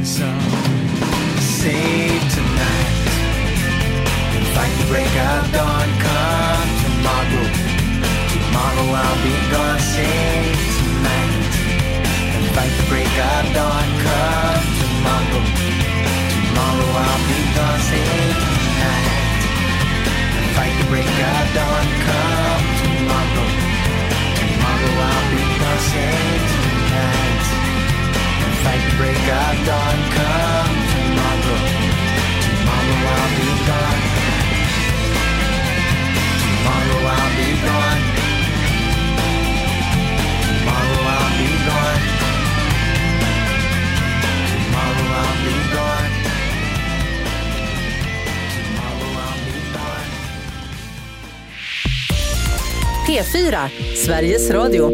some. Save tonight and fight the break of dawn. Come tomorrow, tomorrow I'll be gone. Save tonight and fight the break of dawn. Come tomorrow, tomorrow I'll be gone. Save tonight and fight the break of dawn. Come tomorrow, tomorrow I'll be gone. Save tonight and fight the break of dawn. Come tomorrow, tomorrow I'll be gone. Tomorrow I'll be gone. Tomorrow I'll be gone. Tomorrow I'll be gone. Tomorrow I'll be gone. P4, Sveriges Radio.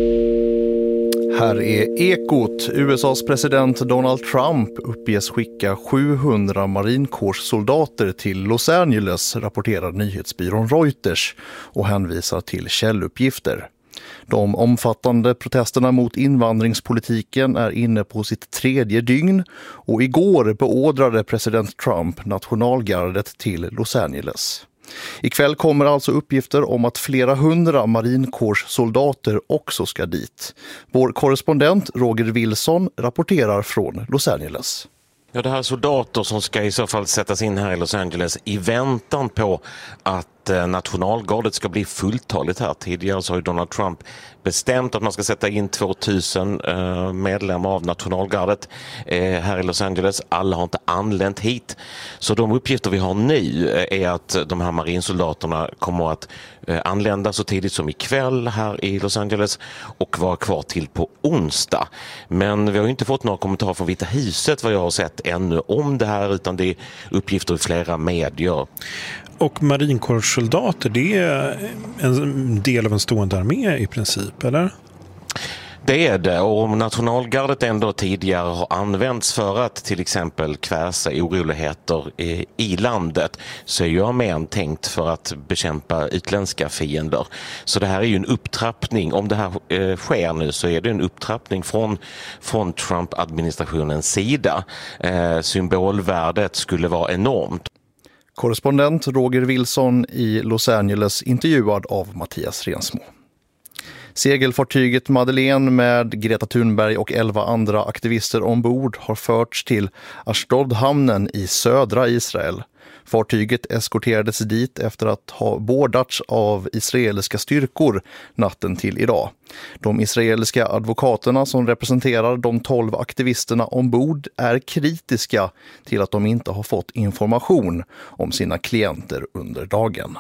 Här är Ekot. USAs president Donald Trump uppges skicka 700 marinkårssoldater till Los Angeles, rapporterar nyhetsbyrån Reuters och hänvisar till källuppgifter. De omfattande protesterna mot invandringspolitiken är inne på sitt 3:e dygn och igår beordrade president Trump nationalgardet till Los Angeles. Ikväll kommer alltså uppgifter om att flera hundra marinkårssoldater också ska dit. Vår korrespondent Roger Wilson rapporterar från Los Angeles. Ja, det här är soldater som ska i så fall sättas in här i Los Angeles i väntan på att nationalgardet ska bli fulltaligt här. Tidigare så har ju Donald Trump bestämt att man ska sätta in 2000 medlemmar av nationalgardet här i Los Angeles. Alla har inte anlänt hit. Så de uppgifter vi har nu är att de här marinsoldaterna kommer att anlända så tidigt som ikväll här i Los Angeles och vara kvar till på onsdag. Men vi har ju inte fått några kommentarer från Vita huset vad jag har sett ännu om det här, utan det är uppgifter i flera medier. Och marinkårssoldater, det är en del av en stående armé i princip, eller? Det är det, och om nationalgardet ändå tidigare har använts för att till exempel kväsa oroligheter i landet, så är ju armén tänkt för att bekämpa utländska fiender. Så det här är ju en upptrappning. Om det här sker nu så är det en upptrappning från Trump-administrationens sida. Symbolvärdet skulle vara enormt. Korrespondent Roger Wilson i Los Angeles, intervjuad av Mattias Rensmo. Segelfartyget Madeleine med Greta Thunberg och 11 andra aktivister ombord har förts till Ashdod-hamnen i södra Israel. Fartyget eskorterades dit efter att ha boardats av israeliska styrkor natten till idag. De israeliska advokaterna som representerar de 12 aktivisterna ombord är kritiska till att de inte har fått information om sina klienter under dagen.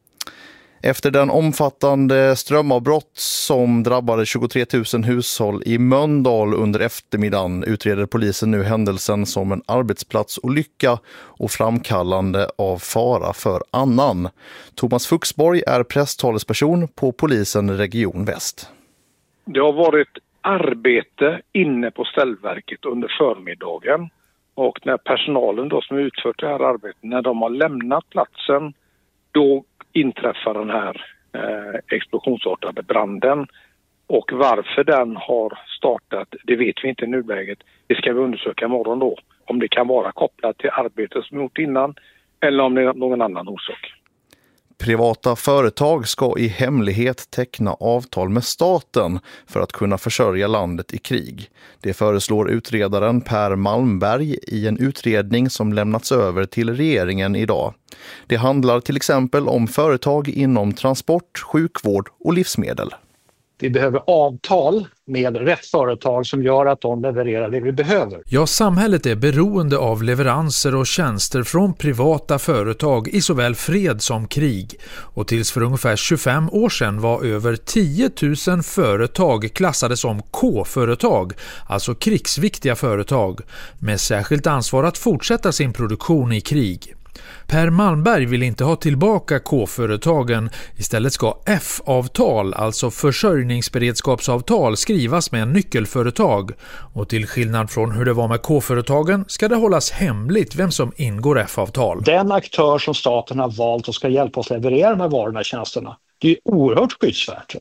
Efter den omfattande strömavbrott som drabbade 23 000 hushåll i Mölndal under eftermiddagen utreder polisen nu händelsen som en arbetsplatsolycka och framkallande av fara för annan. Thomas Fuxborg är presstalesperson på polisen Region Väst. Det har varit arbete inne på ställverket under förmiddagen, och när personalen då som har utfört det här arbetet, när de har lämnat platsen, då inträffar den här explosionsartade branden. Och varför den har startat, det vet vi inte i nuläget. Det ska vi undersöka imorgon då. Om det kan vara kopplat till arbetet som gjort innan eller om det är någon annan orsak. Privata företag ska i hemlighet teckna avtal med staten för att kunna försörja landet i krig. Det föreslår utredaren Per Malmberg i en utredning som lämnats över till regeringen idag. Det handlar till exempel om företag inom transport, sjukvård och livsmedel. Vi behöver avtal med rätt företag som gör att de levererar det vi behöver. Ja, samhället är beroende av leveranser och tjänster från privata företag i såväl fred som krig. Och tills för ungefär 25 år sedan var över 10 000 företag klassade som K-företag, alltså krigsviktiga företag, med särskilt ansvar att fortsätta sin produktion i krig. Per Malmberg vill inte ha tillbaka K-företagen. Istället ska F-avtal, alltså försörjningsberedskapsavtal, skrivas med nyckelföretag. Och till skillnad från hur det var med K-företagen ska det hållas hemligt vem som ingår F-avtal. Den aktör som staten har valt och ska hjälpa oss leverera de här varorna och tjänsterna, det är oerhört skyddsvärt.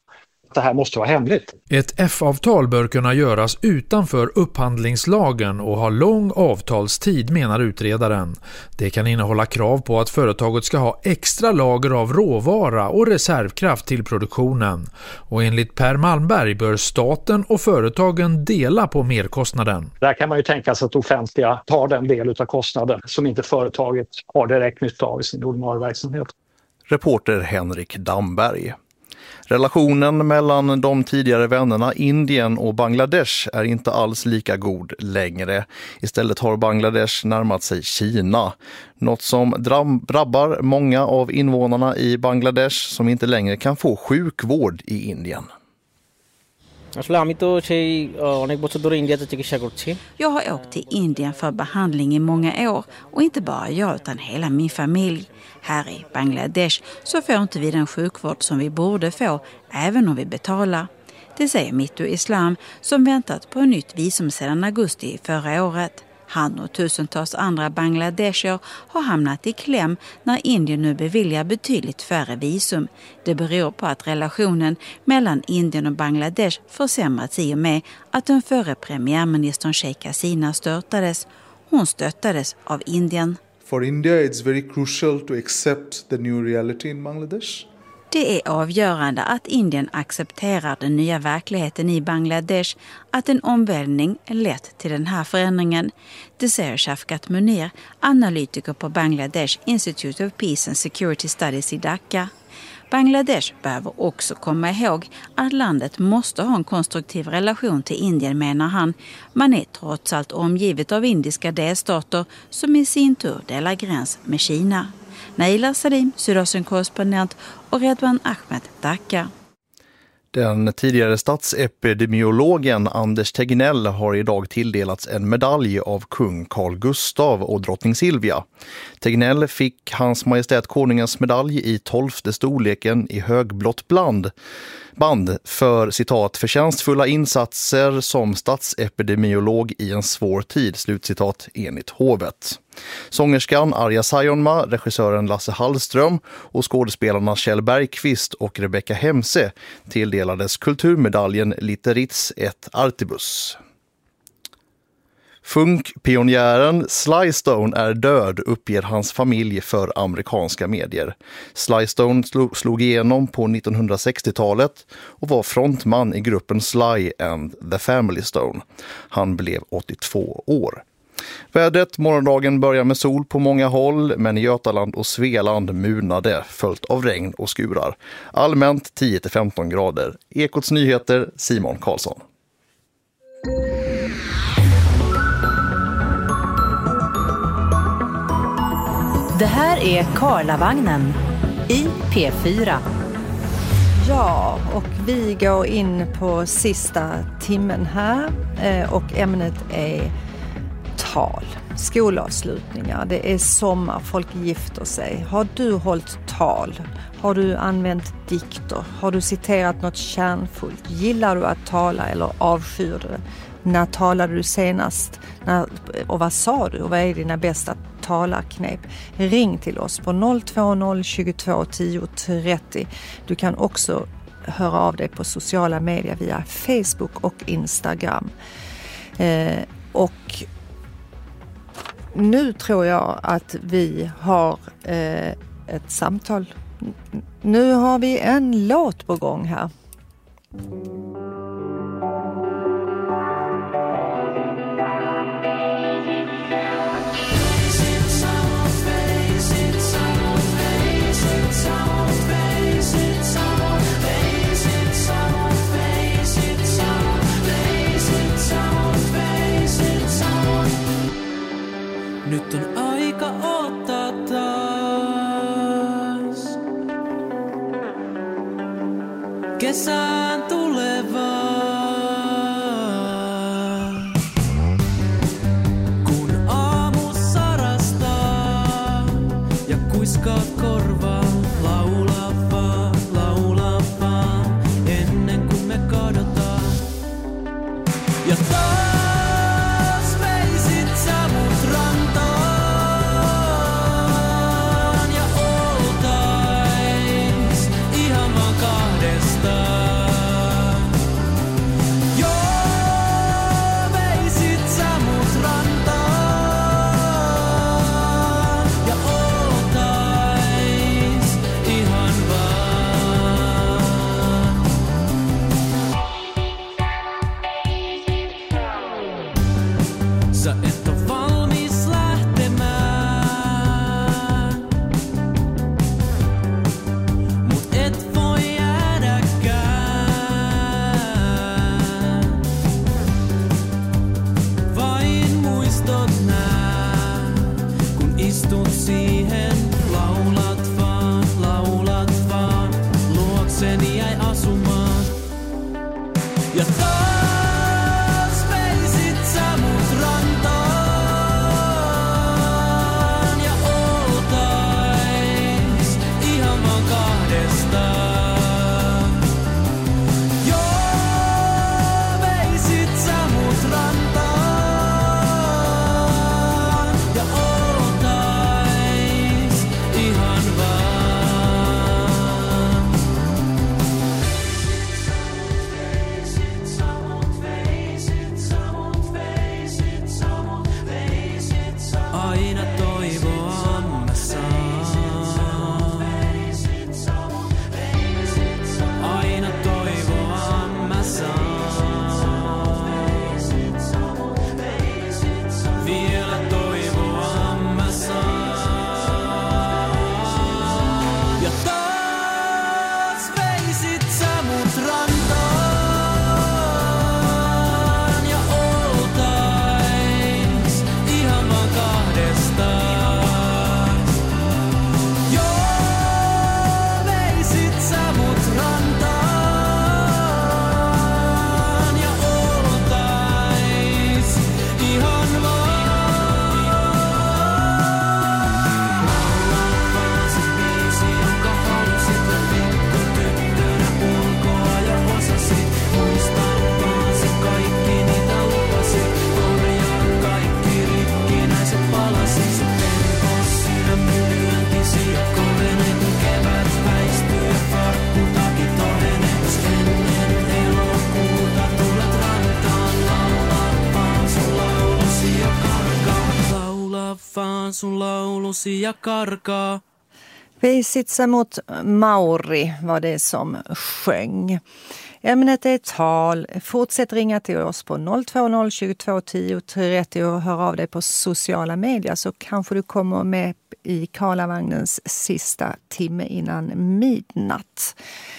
Det här måste vara hemligt. Ett F-avtal bör kunna göras utanför upphandlingslagen och ha lång avtalstid, menar utredaren. Det kan innehålla krav på att företaget ska ha extra lager av råvara och reservkraft till produktionen. Och enligt Per Malmberg bör staten och företagen dela på merkostnaden. Där kan man ju tänka sig att offentliga tar den del av kostnaden som inte företaget har direkt nytta av i sin ordinarie verksamhet. Reporter Henrik Damberg. Relationen mellan de tidigare vännerna Indien och Bangladesh är inte alls lika god längre. Istället har Bangladesh närmat sig Kina. Något som drabbar många av invånarna i Bangladesh som inte längre kan få sjukvård i Indien. Jag har åkt till Indien för behandling i många år och inte bara jag utan hela min familj. Här i Bangladesh så får inte vi den sjukvård som vi borde få även om vi betalar. Det säger Mittu Islam som väntat på ett nytt visum sedan augusti förra året. Han och tusentals andra bangladesher har hamnat i kläm när Indien nu beviljar betydligt färre visum. Det beror på att relationen mellan Indien och Bangladesh försämrats i och med att den förre premiärministern Sheikh Hasina störtades. Hon stöttades av Indien. For India it's very crucial to accept the new reality in Bangladesh. Det är avgörande att Indien accepterar den nya verkligheten i Bangladesh, att en omvälvning lett till den här förändringen. Det säger Shafkat Munir, analytiker på Bangladesh Institute of Peace and Security Studies i Dhaka. Bangladesh behöver också komma ihåg att landet måste ha en konstruktiv relation till Indien, menar han. Man är trots allt omgivet av indiska delstater som i sin tur delar gräns med Kina. Naila Salim, Sydöstern-korrespondent, och Redwan Ahmed, Dhaka. Den tidigare statsepidemiologen Anders Tegnell har idag tilldelats en medalj av kung Carl Gustav och drottning Silvia. Tegnell fick Hans Majestät Konungens medalj i 12:e storleken i högblått band för citat förtjänstfulla insatser som statsepidemiolog i en svår tid, slutcitat, enligt hovet. Sångerskan Arja Saijonmaa, regissören Lasse Hallström och skådespelarna Kjell Bergqvist och Rebecca Hemse tilldelades kulturmedaljen Litteritz et Artibus. Funkpionjären Sly Stone är död, uppger hans familj för amerikanska medier. Sly Stone slog igenom på 1960-talet och var frontman i gruppen Sly and the Family Stone. Han blev 82 år. Vädret morgondagen börjar med sol på många håll, men i Götaland och Svealand munade, följt av regn och skurar. Allmänt 10-15 grader. Ekots nyheter, Simon Karlsson. Det här är Karlavagnen i P4. Ja, och vi går in på sista timmen här och ämnet är tal, skolavslutningar. Det är sommar, folk gifter sig. Har du hållit tal? Har du använt dikter? Har du citerat något kärnfullt? Gillar du att tala eller avskyr du det? När talade du senast? Och vad sa du? Och vad är dina bästa talarknep? Ring till oss på 020 22 10 30. Du kan också höra av dig på sociala medier via Facebook och Instagram. Och nu tror jag att vi har ett samtal. Nu har vi en låt på gång här. Nyt on aika ottaa taas kesään tulevaa. Kun aamu sarastaa ja kuiskaat korvaan, laula vaan ennen kuin me kadotaan. Ja taas veisit sä mut rantaan ja oltais ihan vaan kahdestaan. Sä et oo valmis lähtemään, mut et voi jäädäkään. Vain muistot nää, kun istut siihen, laulat vaan, luokseni jäi asumaan. Ja taas veisit sä mut rantaan ja oltais ihan vaan kahdestaan. Joo, veisit sä mut rantaan ja oltais ihan vaan. Aina toivoa mä saan. Aina toivoa mä saan. Vielä toivoa mä saan. Ja taas veisit sä mut rantaan ja oltais ihan vaan kahdestaan. Joo, veisit sä mut rantaan ja oltais ihan vaan. Laulaa vaan se biisi, jonka halusit ja pikkutyttönä ulkoa ja osasit. Muistaa vaan se kaikki, niitä lupasit. Korjaa kaikki rikkinäiset palasit. Se tempos sydämen lyöntisi ja kovenee, kun kevät väistyy ja farkkutakit ohenee. Jos ennen elokuuta tulet rantaan, laulaa vaan sun laulusi ja karkaa. Laulaa vaan sun laulusi ja karkaa. Veisit sä mut Mauri var det som sjöng. Ämnet är tal. Fortsätt ringa till oss på 020 22 10 30 och hör av dig på sociala medier så kanske du kommer med i Karlavagnens sista timme innan midnatt.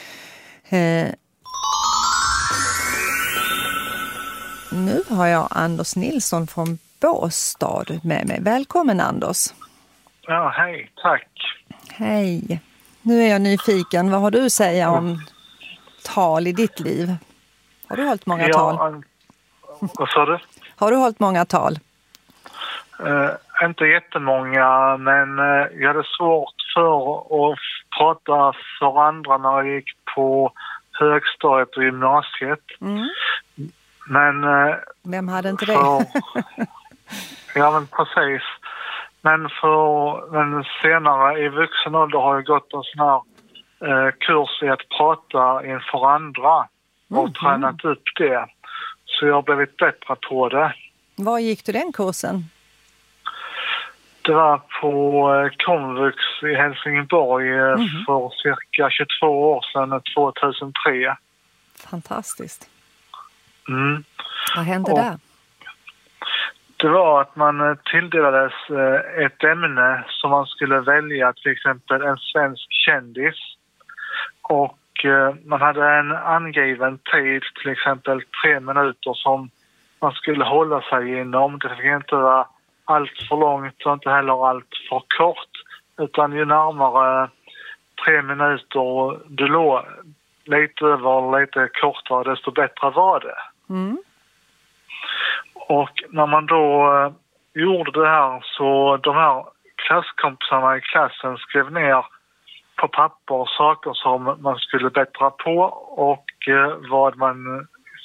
Nu har jag Anders Nilsson från Båstad med mig. Välkommen Anders. Ja, hej, tack. Hej. Nu är jag nyfiken. Vad har du att säga om tal i ditt liv? Har du hållit många tal? Vad sa du? Har du hållit många tal? Inte jättemånga, men jag hade svårt för att prata för andra när jag gick på högstadiet och gymnasiet. Mm. Men... Vem hade inte det? Ja, men precis. Men senare i vuxen ålder har jag gått en sån här kurs i att prata inför andra och tränat upp det. Så jag har blivit bättre på det. Var gick du den kursen? Det var på Komvux i Helsingborg för cirka 22 år sedan, 2003. Fantastiskt. Mm. Vad hände där? Det var att man tilldelades ett ämne som man skulle välja, till exempel en svensk kändis. Och man hade en angiven tid, till exempel 3 minuter som man skulle hålla sig inom. Det fick inte vara allt för långt och inte heller allt för kort. Utan ju närmare 3 minuter du låg lite över lite kortare, desto bättre var det. Mm. Och när man då gjorde det här så de här klasskompisarna i klassen skrev ner på papper saker som man skulle bättra på och vad man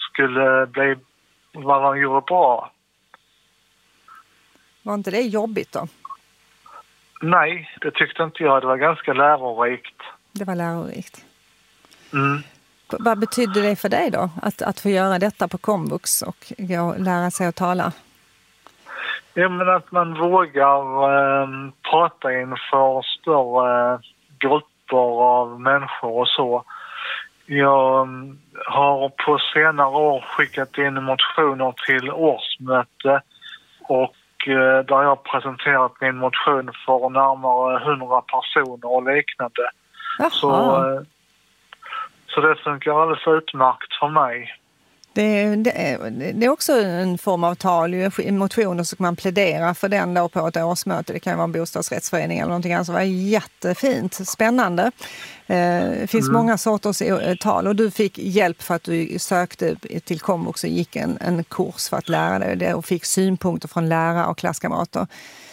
gjorde bra. Var inte det jobbigt då? Nej, det tyckte inte jag. Det var ganska lärorikt. Det var lärorikt. Mm. Vad betydde det för dig då? Att få göra detta på komvux och lära sig att tala? Ja, men att man vågar prata inför större grupper av människor och så. Jag har på senare år skickat in motioner till årsmöte Och där jag har presenterat min motion för närmare 100 personer och liknande. Så det funkar alldeles utmärkt för mig. Det är också en form av tal, i motioner så kan man plädera för den då på ett årsmöte. Det kan vara en bostadsrättsförening eller någonting annat. Det var jättefint, spännande. Det finns många sorters tal och du fick hjälp för att du sökte till komvux och gick en kurs för att lära dig det och fick synpunkter från lärare och klasskamrater.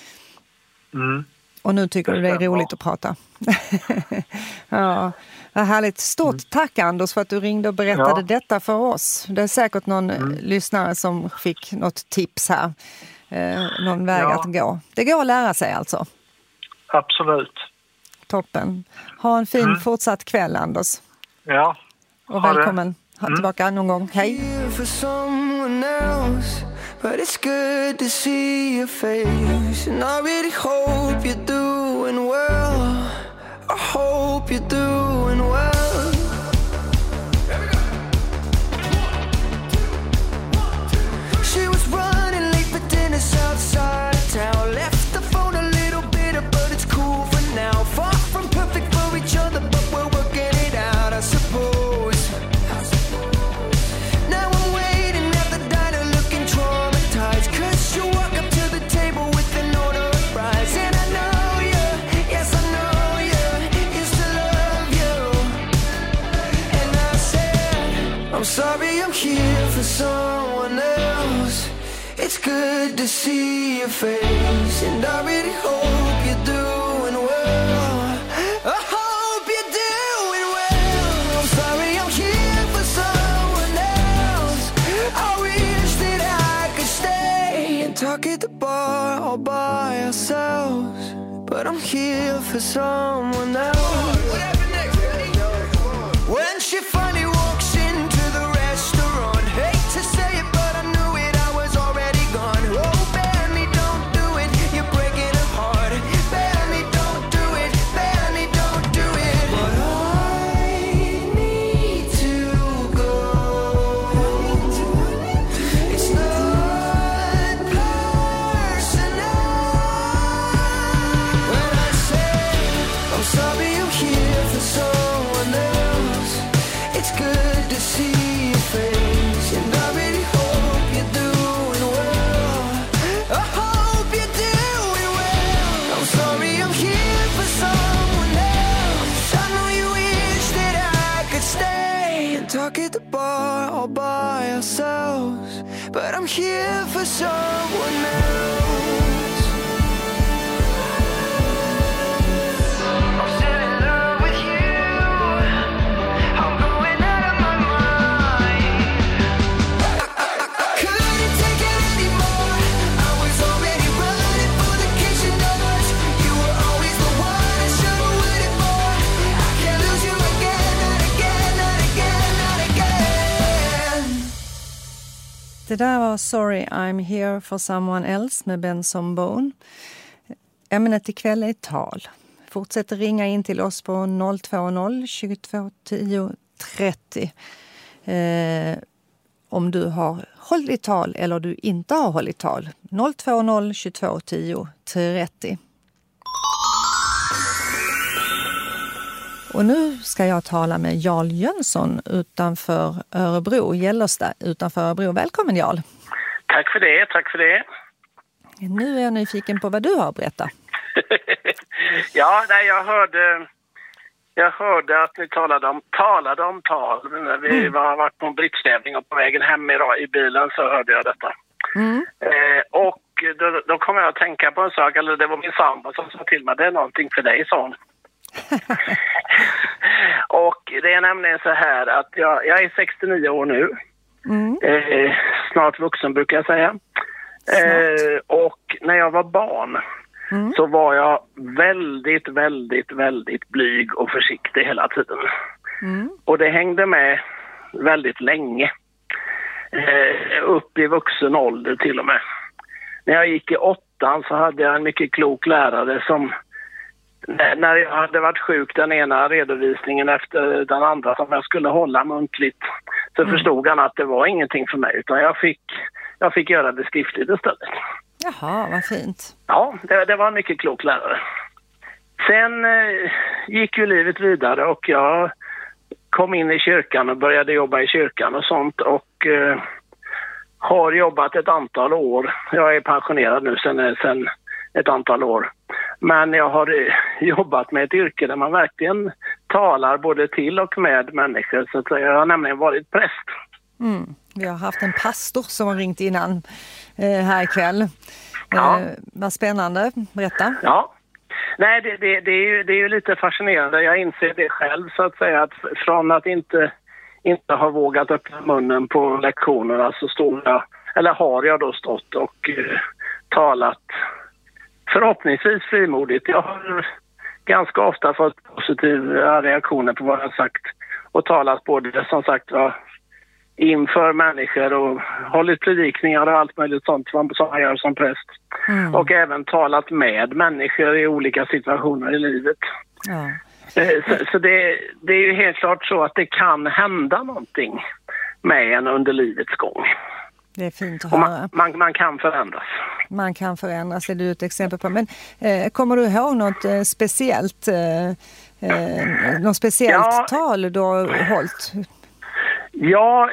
Och nu tycker du det är roligt att prata. Ja, vad härligt. Stort tack Anders för att du ringde och berättade detta för oss. Det är säkert någon lyssnare som fick något tips här. Någon väg att gå. Det går att lära sig alltså. Absolut. Toppen. Ha en fin fortsatt kväll Anders. Ja. Och välkommen tillbaka någon gång. Hej. But it's good to see your face, and I really hope you're doing well. I hope you're doing well. She was running late for dinner outside of town. Left the phone a little bitter, but it's cool for now. Far from perfect for each other, but we're working it out, I suppose. Now I'm waiting at the diner looking traumatized, 'cause you walk up to the table with an order of fries. And I know you, yes I know you, used to love you. And I said, I'm sorry I'm here for someone else. It's good to see your face, and I really hope you're doing well. I hope you're doing well. I'm sorry I'm here for someone else. I wish that I could stay and talk at the bar all by ourselves, but I'm here for someone else. When she finally walks into the restaurant, hate to say it, but I knew it, I was already gone. Oh, Benny, don't do it, you're breaking her heart. Benny, don't do it, Benny, don't do it. But I need to go. It's not personal. When I say I'm sorry I'm here for someone else, it's good to see your face, and I really hope you're doing well. I hope you're doing well. I'm sorry I'm here for someone else. I know you wish that I could stay and talk at the bar all by ourselves, but I'm here for someone else. I'm still in love with you. I'm going out of my mind. I couldn't take it anymore. I was already running for the kitchen doors. You were always the one I should have waited for. I can't lose you again, not again, not again, not again. Det där var Sorry I'm here for someone else med Benson Boone. Ämnet ikväll är tal. Fortsätt ringa in till oss på 020 22 10 30. Om du har hållit tal eller du inte har hållit tal. 020 22 10 30. Och nu ska jag tala med Jarl Jönsson utanför Örebro, Gällersta utanför Örebro. Välkommen Jarl. Tack för det, tack för det. Nu är jag nyfiken på vad du har att berätta. Ja, nej, jag hörde att ni talade om tal. Men när vi varit på en britstävling och på vägen hem idag i bilen så hörde jag detta. Och då kom jag att tänka på en sak, eller det var min sambo som sa till mig, det är någonting för dig, son. Och det är nämligen så här att jag är 69 år nu. Snart vuxen brukar jag säga. Och när jag var barn så var jag väldigt, väldigt, väldigt blyg och försiktig hela tiden. Och det hängde med väldigt länge. Upp i vuxen ålder till och med. När jag gick i 8:an så hade jag en mycket klok lärare som, när jag hade varit sjuk den ena redovisningen efter den andra som jag skulle hålla muntligt, så förstod han att det var ingenting för mig, utan jag fick göra det skriftligt istället. Jaha, vad fint. Ja, det var en mycket klok lärare. Sen gick ju livet vidare och jag kom in i kyrkan och började jobba i kyrkan och sånt och har jobbat ett antal år. Jag är pensionerad nu sen ett antal år. Men jag har jobbat med ett yrke där man verkligen talar både till och med människor. Så att jag har nämligen varit präst. Vi har haft en pastor som har ringt innan här ikväll. Vad spännande. Berätta. Ja. Nej, det är ju lite fascinerande. Jag inser det själv så att säga. Att från att inte ha vågat öppna munnen på lektionerna så har jag då stått och talat förhoppningsvis frimodigt. Jag har ganska ofta fått positiva reaktioner på vad jag har sagt och talat både som sagt inför människor och hållit predikningar och allt möjligt sånt som jag gör som präst. Och även talat med människor i olika situationer i livet. Ja. Så det är ju helt klart så att det kan hända någonting med en under livets gång. Det är fint att höra. Man kan förändras. Man kan förändras, är du ett exempel på. Men kommer du ihåg något speciellt tal du har hållit? Ja,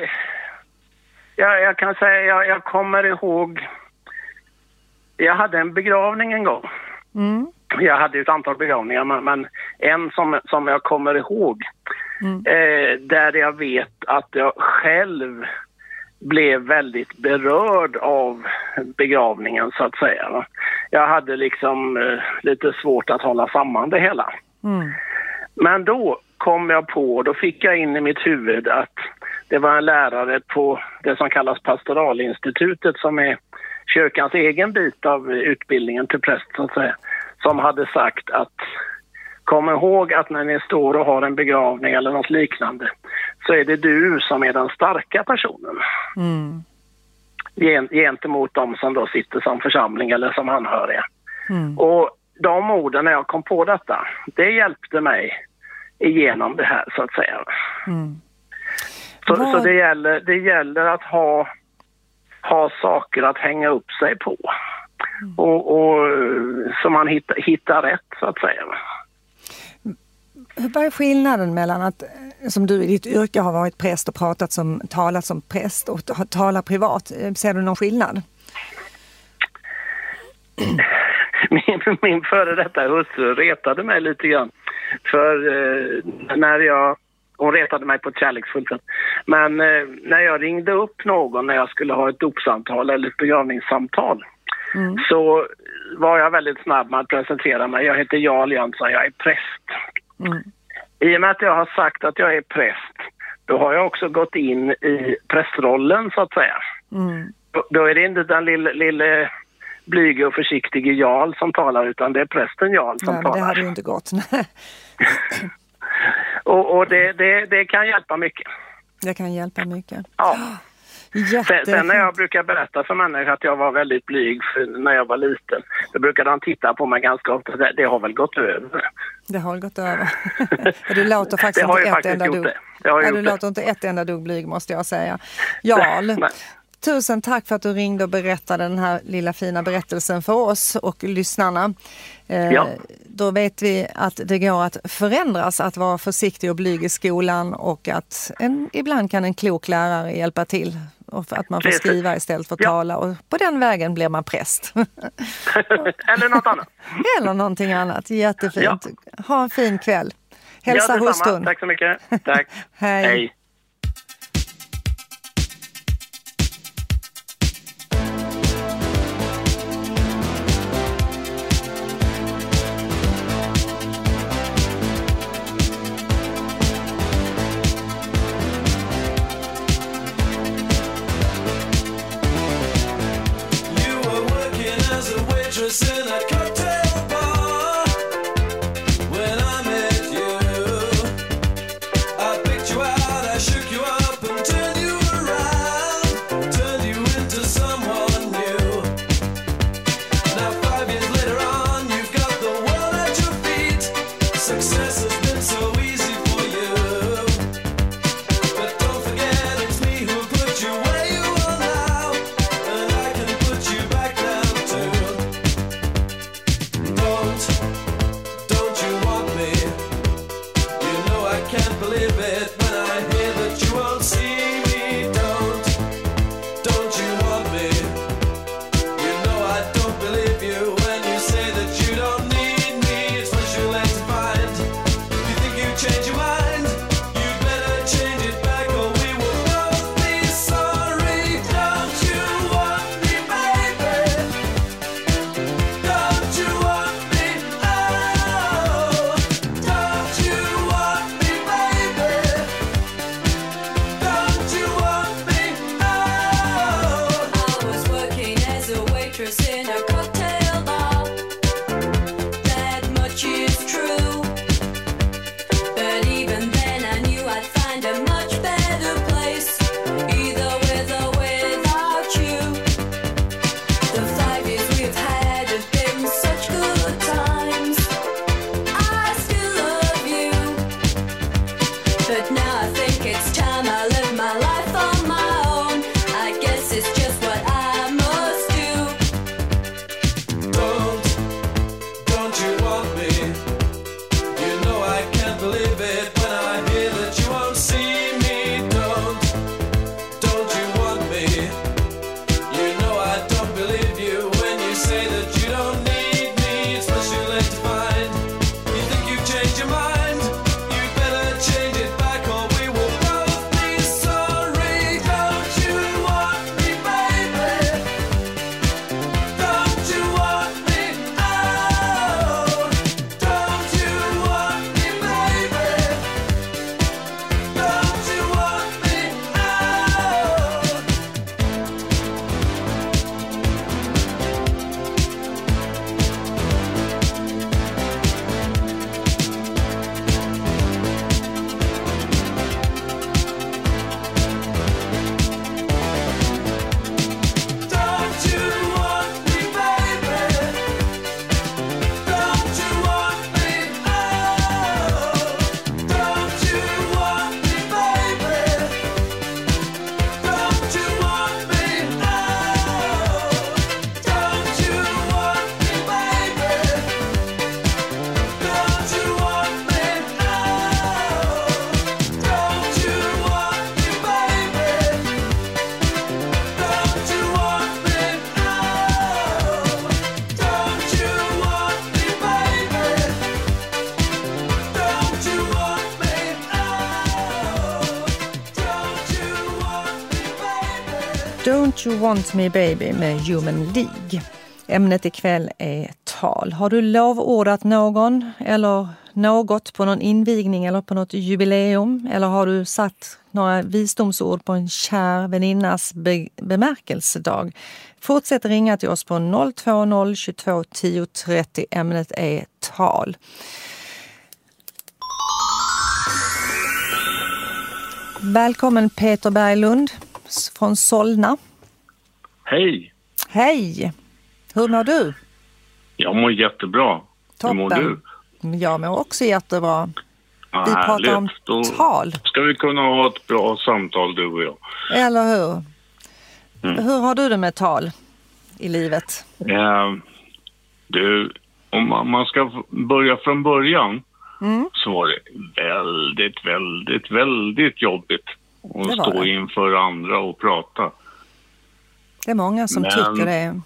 jag kan säga jag kommer ihåg. Jag hade en begravning en gång. Jag hade ett antal begravningar, men en som jag kommer ihåg där jag vet att jag själv blev väldigt berörd av begravningen så att säga. Jag hade liksom lite svårt att hålla samman det hela. Men då kom jag på, då fick jag in i mitt huvud att det var en lärare på det som kallas pastoralinstitutet som är kyrkans egen bit av utbildningen till präst så att säga, som hade sagt att kom ihåg att när ni står och har en begravning eller något liknande så är det du som är den starka personen. Gentemot dem som då sitter som församling eller som anhöriga. Och de orden när jag kom på detta, det hjälpte mig igenom det här så att säga. Så det gäller att ha saker att hänga upp sig på. Och så man hittar rätt så att säga. Vad är skillnaden mellan att, som du i ditt yrke har varit präst och talat som präst och talar privat? Ser du någon skillnad? Min före detta hustru retade mig lite grann. För hon retade mig på ett kärleksfullt sätt. Men när jag ringde upp någon när jag skulle ha ett dopsamtal eller ett begravningssamtal så var jag väldigt snabb med att presentera mig. Jag heter Jarl Jönsson, jag är präst. I och med att jag har sagt att jag är präst, då har jag också gått in i prästrollen så att säga. Då är det inte den lille blyge och försiktige Jarl som talar utan det är prästen Jarl som talar. Det hade ju inte gått. och det kan hjälpa mycket. Det kan hjälpa mycket. Ja. Sen när jag brukar berätta för människor att jag var väldigt blyg när jag var liten, då brukade han titta på mig ganska ofta. Det har väl gått över. Det har gått över. Du låter faktiskt inte ett enda dugg blyg måste jag säga. Jarl, tusen tack för att du ringde och berättade den här lilla fina berättelsen för oss och lyssnarna. Då vet vi att det går att förändras, att vara försiktig och blyg i skolan och att ibland kan en klok lärare hjälpa till och att man får skriva istället för att tala och på den vägen blir man präst. Eller något annat. Eller någonting annat. Jättefint. Ha en fin kväll. Hälsa hustrun. Tack så mycket. Tack. Hej. Back down. Don't You Want Me Baby med Human League. Ämnet ikväll är tal. Har du lovordat någon eller något på någon invigning eller på något jubileum? Eller har du satt några visdomsord på en kär väninnas bemärkelsedag? Fortsätt ringa till oss på 020 22 10 30. Ämnet är tal. Välkommen Peter Berglund från Solna. Hej! Hej! Hur mår du? Jag mår jättebra. Toppen. Hur mår du? Jag mår också jättebra. Ja, vi pratar om då tal. Ska vi kunna ha ett bra samtal, du och jag? Eller hur? Hur har du det med tal i livet? Om man ska börja från början så var det väldigt jobbigt att stå inför andra och prata. Det är många som tycker det.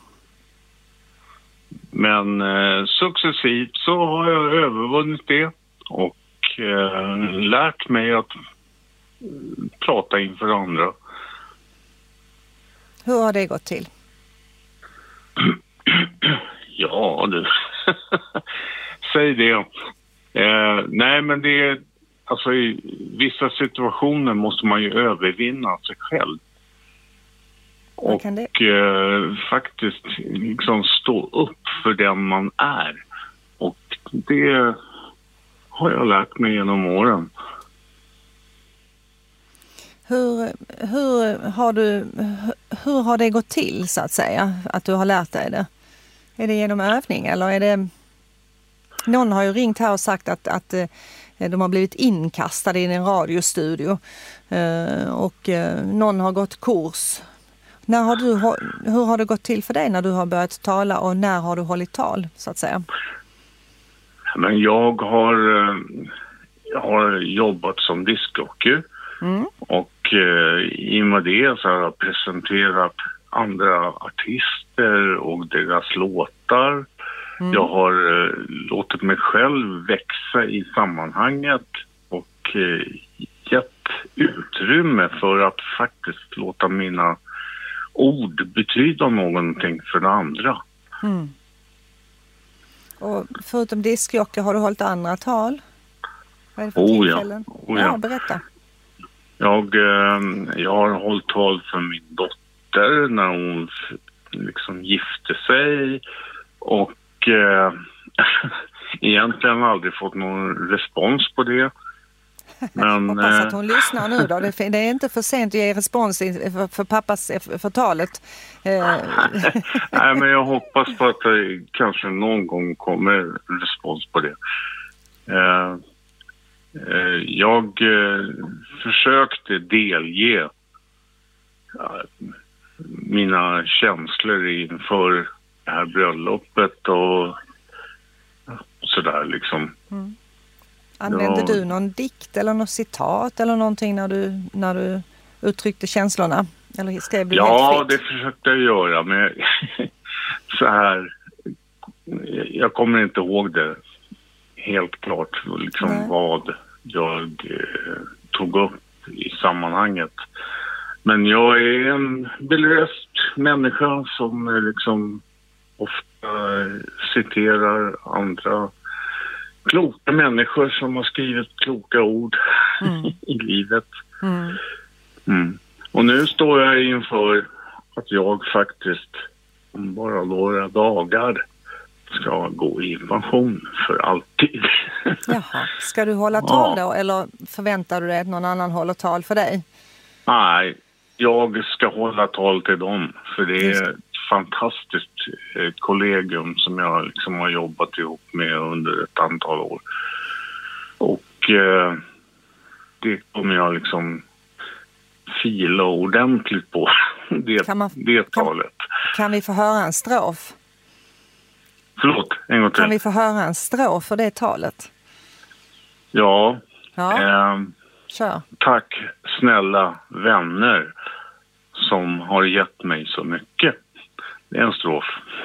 Men successivt så har jag övervunnit det och lärt mig att prata inför andra. Hur har det gått till? Ja, du. Säg det. Nej, men det är... Alltså i vissa situationer måste man ju övervinna sig själv. Och faktiskt liksom stå upp för den man är. Och det har jag lärt mig genom åren. Hur har det gått till så att säga? Att du har lärt dig det? Är det genom övning eller är det... Någon har ju ringt här och sagt att de har blivit inkastade i en radiostudio och någon har gått kurs. Hur har det gått till för dig när du har börjat tala och när har du hållit tal så att säga? Men jag har jobbat som diskjockey och i och med det så har jag presenterat andra artister och deras låtar. Jag har låtit mig själv växa i sammanhanget och gett utrymme för att faktiskt låta mina ord betyda någonting för andra. Och förutom diskjockey har du hållit andra tal? Vad är det för tillfällen? Ja, berätta. Jag har hållit tal för min dotter när hon liksom gifte sig och egentligen aldrig fått någon respons på det. Men, hoppas att hon lyssnar nu då. Det är inte för sent att ge respons för pappas för talet. Nej, men jag hoppas på att det kanske någon gång kommer respons på det. Jag försökte delge mina känslor inför det här bröllopet och sådär liksom. Använde du någon dikt eller något citat eller någonting när du uttryckte känslorna? Eller skrev du helt fritt? Det försökte jag göra, men så här, jag kommer inte ihåg det helt klart liksom vad jag tog upp i sammanhanget. Men jag är en beläst människa som liksom ofta citerar andra kloka människor som har skrivit kloka ord i livet. Och nu står jag inför att jag faktiskt om bara några dagar ska gå i pension för alltid. Jaha, ska du hålla tal då eller förväntar du dig att någon annan håller tal för dig? Nej, jag ska hålla tal till dem för det är ett fantastiskt kollegium som jag liksom har jobbat ihop med under ett antal år. Och det kommer jag liksom fila ordentligt på det talet. Kan vi få höra en strof? Förlåt, en gång till. Kan vi få höra en strof för det talet? Ja. Kör. Tack snälla vänner som har gett mig så mycket. Det är en strof.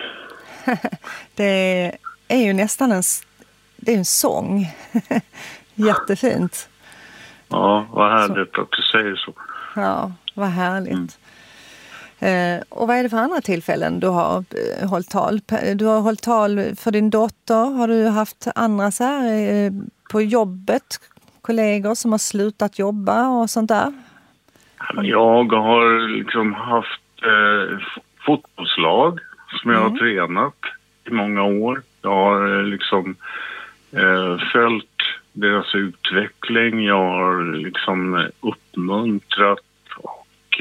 Det är ju nästan en sång. Jättefint. Ja, vad härligt att du säger så. Ja, vad härligt. Och vad är det för andra tillfällen du har hållit tal? Du har hållit tal för din dotter. Har du haft andra så här på jobbet? Kollegor som har slutat jobba och sånt där? Jag har liksom haft fotbollslag som jag har tränat i många år. Jag har liksom följt deras utveckling. Jag har liksom uppmuntrat och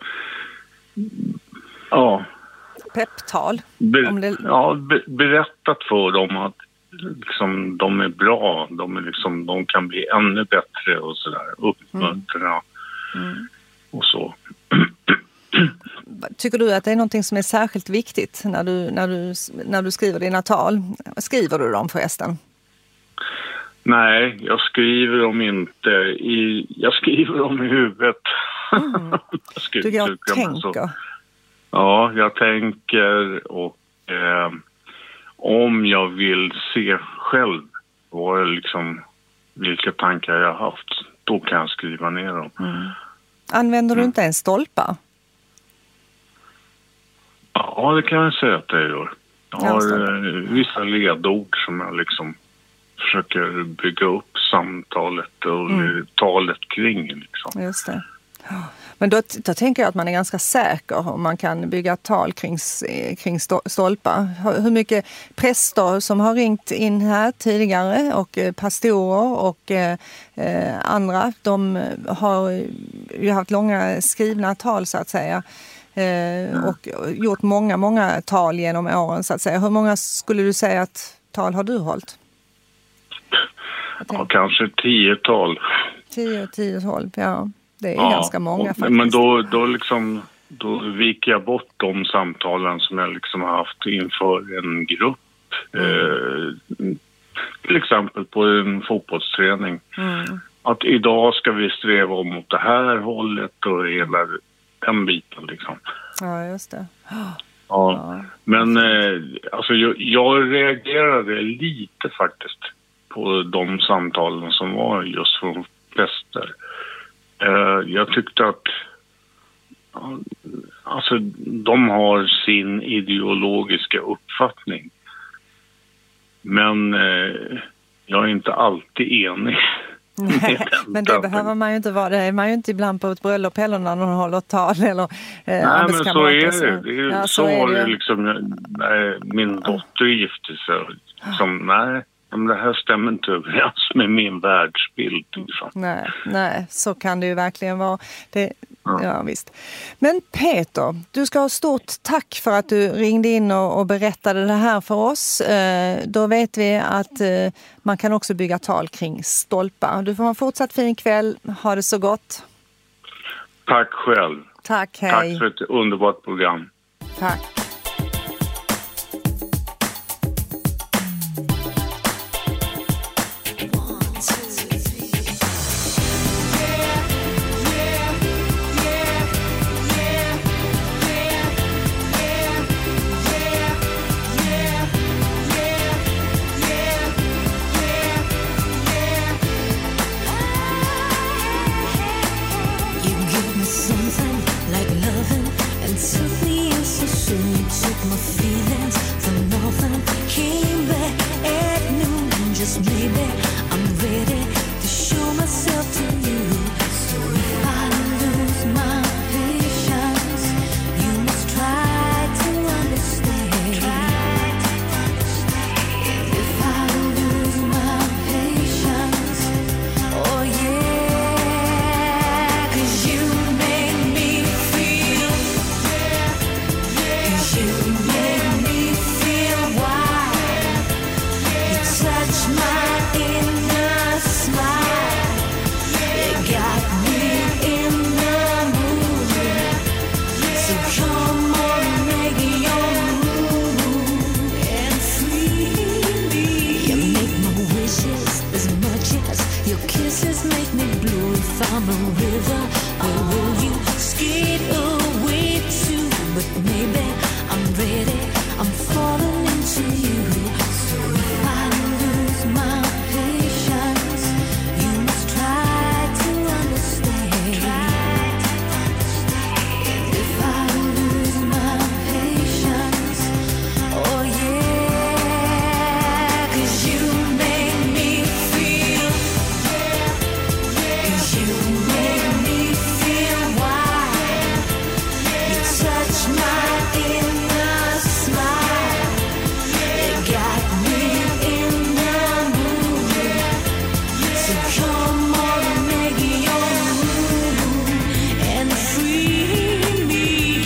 pepptal. Berättat för dem att liksom, de är bra. De kan bli ännu bättre och sådär. Uppmuntra och så. Tycker du att det är någonting som är särskilt viktigt när du skriver dina tal? Skriver du dem förresten? Nej, jag skriver dem inte. Jag skriver dem i huvudet. Du tänker? Ja, jag tänker och om jag vill se själv vilka tankar jag har haft, då kan jag skriva ner dem. Använder du inte en stolpa? Ja, det kan jag säga att jag gör. Jag har vissa ledord som jag liksom försöker bygga upp samtalet och talet kring. Liksom. Just det. Men då tänker jag att man är ganska säker om man kan bygga tal kring stolpar. Hur mycket präster som har ringt in här tidigare och pastorer och andra, de har ju haft långa skrivna tal så att säga. Och gjort många tal genom åren så att säga. Hur många skulle du säga att tal har du hållit? Ja, kanske 10-tal. 10-12, ja. Det är ganska många faktiskt. Men då viker jag bort de samtalen som jag liksom har haft inför en grupp. Till exempel på en fotbollsträning. Att idag ska vi sträva mot det här hållet och hela den biten liksom. Ja, just det. Ja. Men alltså jag reagerade lite faktiskt på de samtalen som var just från präster. Jag tyckte att alltså, de har sin ideologiska uppfattning. Men jag är inte alltid enig. Nej, men det behöver man ju inte vara. Det är man ju inte ibland på ett bröllop heller när någon håller tal eller nej, men så är det. Så var det liksom när min dotter gifte sig. Som, nej, men det här stämmer inte överens med min världsbild. Liksom. Nej, så kan det ju verkligen vara. Ja, visst. Men Peter, du ska ha stort tack för att du ringde in och berättade det här för oss. Då vet vi att man kan också bygga tal kring stolpar. Du får ha en fortsatt fin kväll. Ha det så gott. Tack själv. Tack, hej. Tack för ett underbart program. Tack. inner smile. You got me in the mood. So come on and make your move and free me.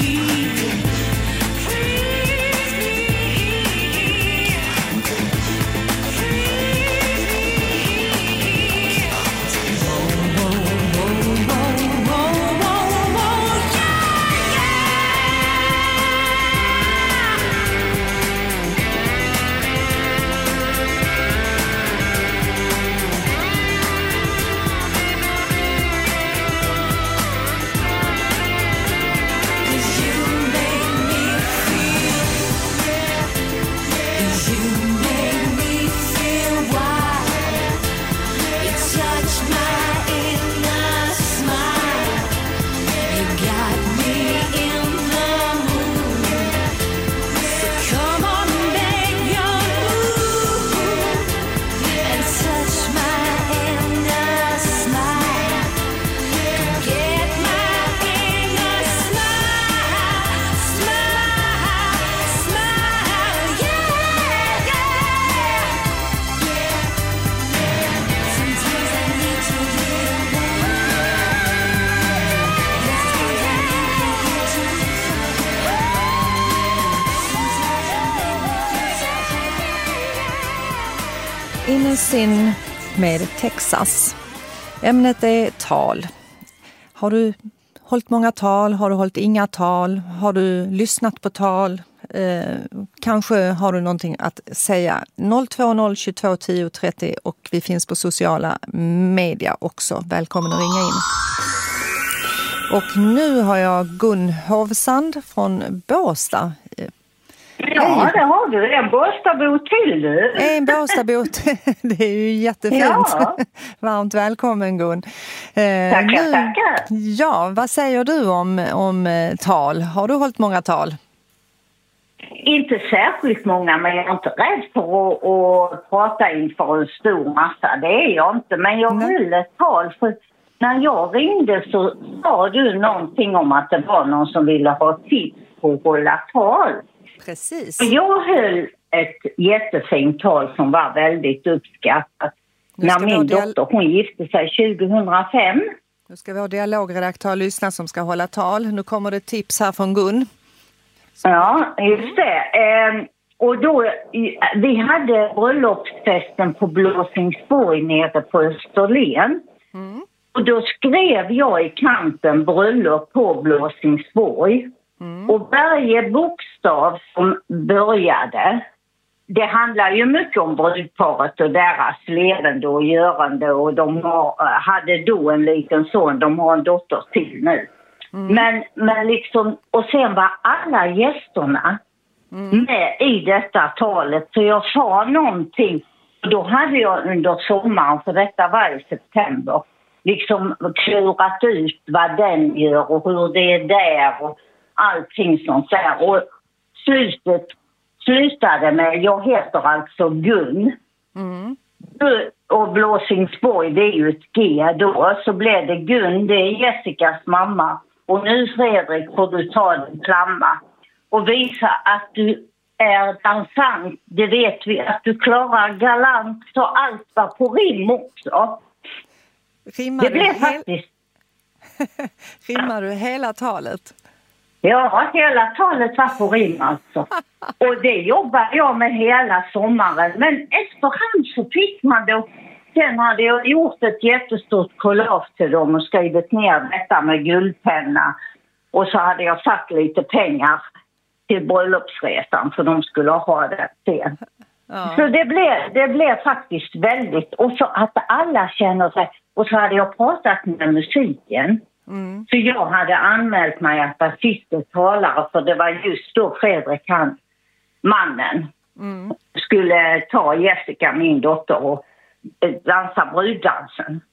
Innocin med Texas. Ämnet är tal. Har du hållit många tal? Har du hållit inga tal? Har du lyssnat på tal? Kanske har du någonting att säga. 020 22 10 30 och vi finns på sociala medier också. Välkommen att ringa in. Och nu har jag Gun Hovsand från Båstad. Ja, det har du. En Båstadbo till du. En Båstadbo. Det är ju jättefint. Ja. Varmt välkommen Gun. Tackar. Ja, vad säger du om tal? Har du hållit många tal? Inte särskilt många, men jag är inte rädd för att prata inför en stor massa. Det är jag inte, men jag höll ett tal. För när jag ringde så sa du någonting om att det var någon som ville ha tips på att hålla tal. Precis. Jag höll ett jättefint tal som var väldigt uppskattat när min dotter, hon gifte sig 2005. Nu ska vi ha dialogredaktör lyssna som ska hålla tal. Nu kommer det tips här från Gun. Ja, just det. Och då, vi hade bröllopsfesten på Blåsingsborg nere på Österlen. Mm. Och då skrev jag i kanten bröllop på Blåsingsborg. Mm. Och varje bokstav som började, det handlar ju mycket om brudparet och deras levande och görande. Och de hade då en liten son, de har en dotter till nu. Mm. Men liksom, och sen var alla gästerna med i detta talet. Så jag sa någonting, och då hade jag under sommaren, för detta var i september, liksom klurat ut vad den gör och hur det är där och allting sånt där. Och slutet slutade med, jag heter alltså Gun. Mm. Och Blåsingsborg, det är ju ett G då. Så blev det Gun, det är Jessicas mamma. Och nu Fredrik får du ta din flamma och visa att du är dansant. Det vet vi att du klarar galant, så allt var på rim också. Rimmar det blev faktiskt. Rimmar du hela talet? Ja, hela talet var på rim alltså. Och det jobbar jag med hela sommaren. Men efterhand så fick man då. Sen hade jag gjort ett jättestort collage till dem och skrivit ner detta med guldpenna. Och så hade jag satt lite pengar till bröllopsresan för de skulle ha det sen. Ja. Så det blev faktiskt väldigt, och så att alla känner sig, och så hade jag pratat med musiken. Mm. Så jag hade anmält mig att artister talare, för det var just då Fredrik, han, mannen, skulle ta Jessica, min dotter, och dansa brudvalsen.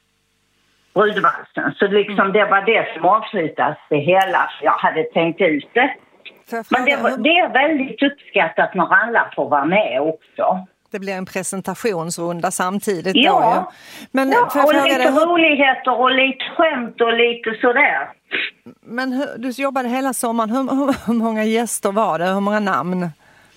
Så liksom det var det som avslutades det hela. Jag hade tänkt ut det. Men det är väldigt uppskattat när alla får vara med också. det blir en presentationsrunda samtidigt. Ja, då, ja. Men, och lite roligheter och lite skämt och lite sådär. Men du jobbade hela sommaren. Hur många gäster var det? Hur många namn?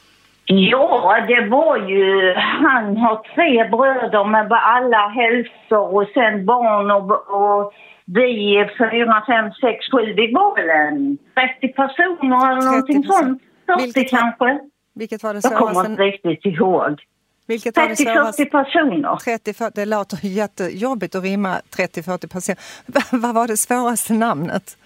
Ja, det var ju... Han har 3 bröder med alla hälsor och sen barn och vi 4, 5, 6, 7. Vi var väl en 30 personer eller någonting sånt. 40 kanske. Vilket var det jag kommer inte riktigt ihåg. 30-40 personer. 30-40, det låter jättejobbigt att rimma 30-40 personer. Vad var det svåraste namnet?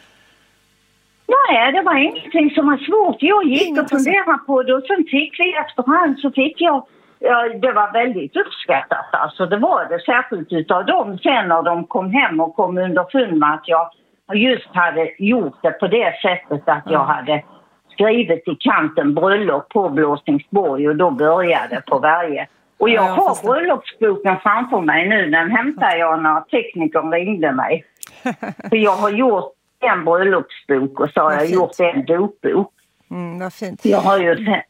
Nej, det var ingenting som var svårt. Jag gick och funderade på det och sen fick vi efterhand så fick jag... Ja, det var väldigt uppskattat. Alltså det var det särskilt utav dem sen när de kom hem och kom underfund med att jag just hade gjort det på det sättet att jag hade skrivit i kanten bröllop på Blåsingsborg och då började på varje. Och jag har bröllopsboken framför mig nu. Den hämtar jag när teknikern ringde mig. För jag har gjort en bröllopsbok och så har jag gjort en dopbok. Vad fint. Jag har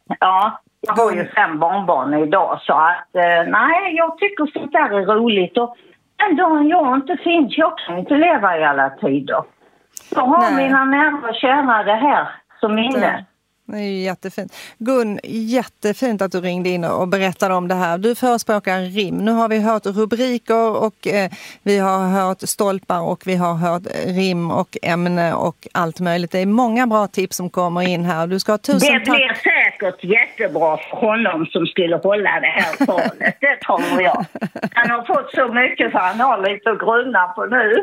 ju 5 barnbarn idag så att nej, jag tycker sånt där är roligt och den dagen jag inte finns, jag kan inte leva i alla tider. Jag har mina nära och kära det här som minne. Det är ju jättefint. Gun, jättefint att du ringde in och berättade om det här. Du förespråkar rim. Nu har vi hört rubriker och vi har hört stolpar och vi har hört rim och ämne och allt möjligt. Det är många bra tips som kommer in här. Du ska ha 1000 tack. Det blir säkert jättebra för honom som skulle hålla det här talet. Det tror jag. Han har fått så mycket för han har lite att grunna på nu.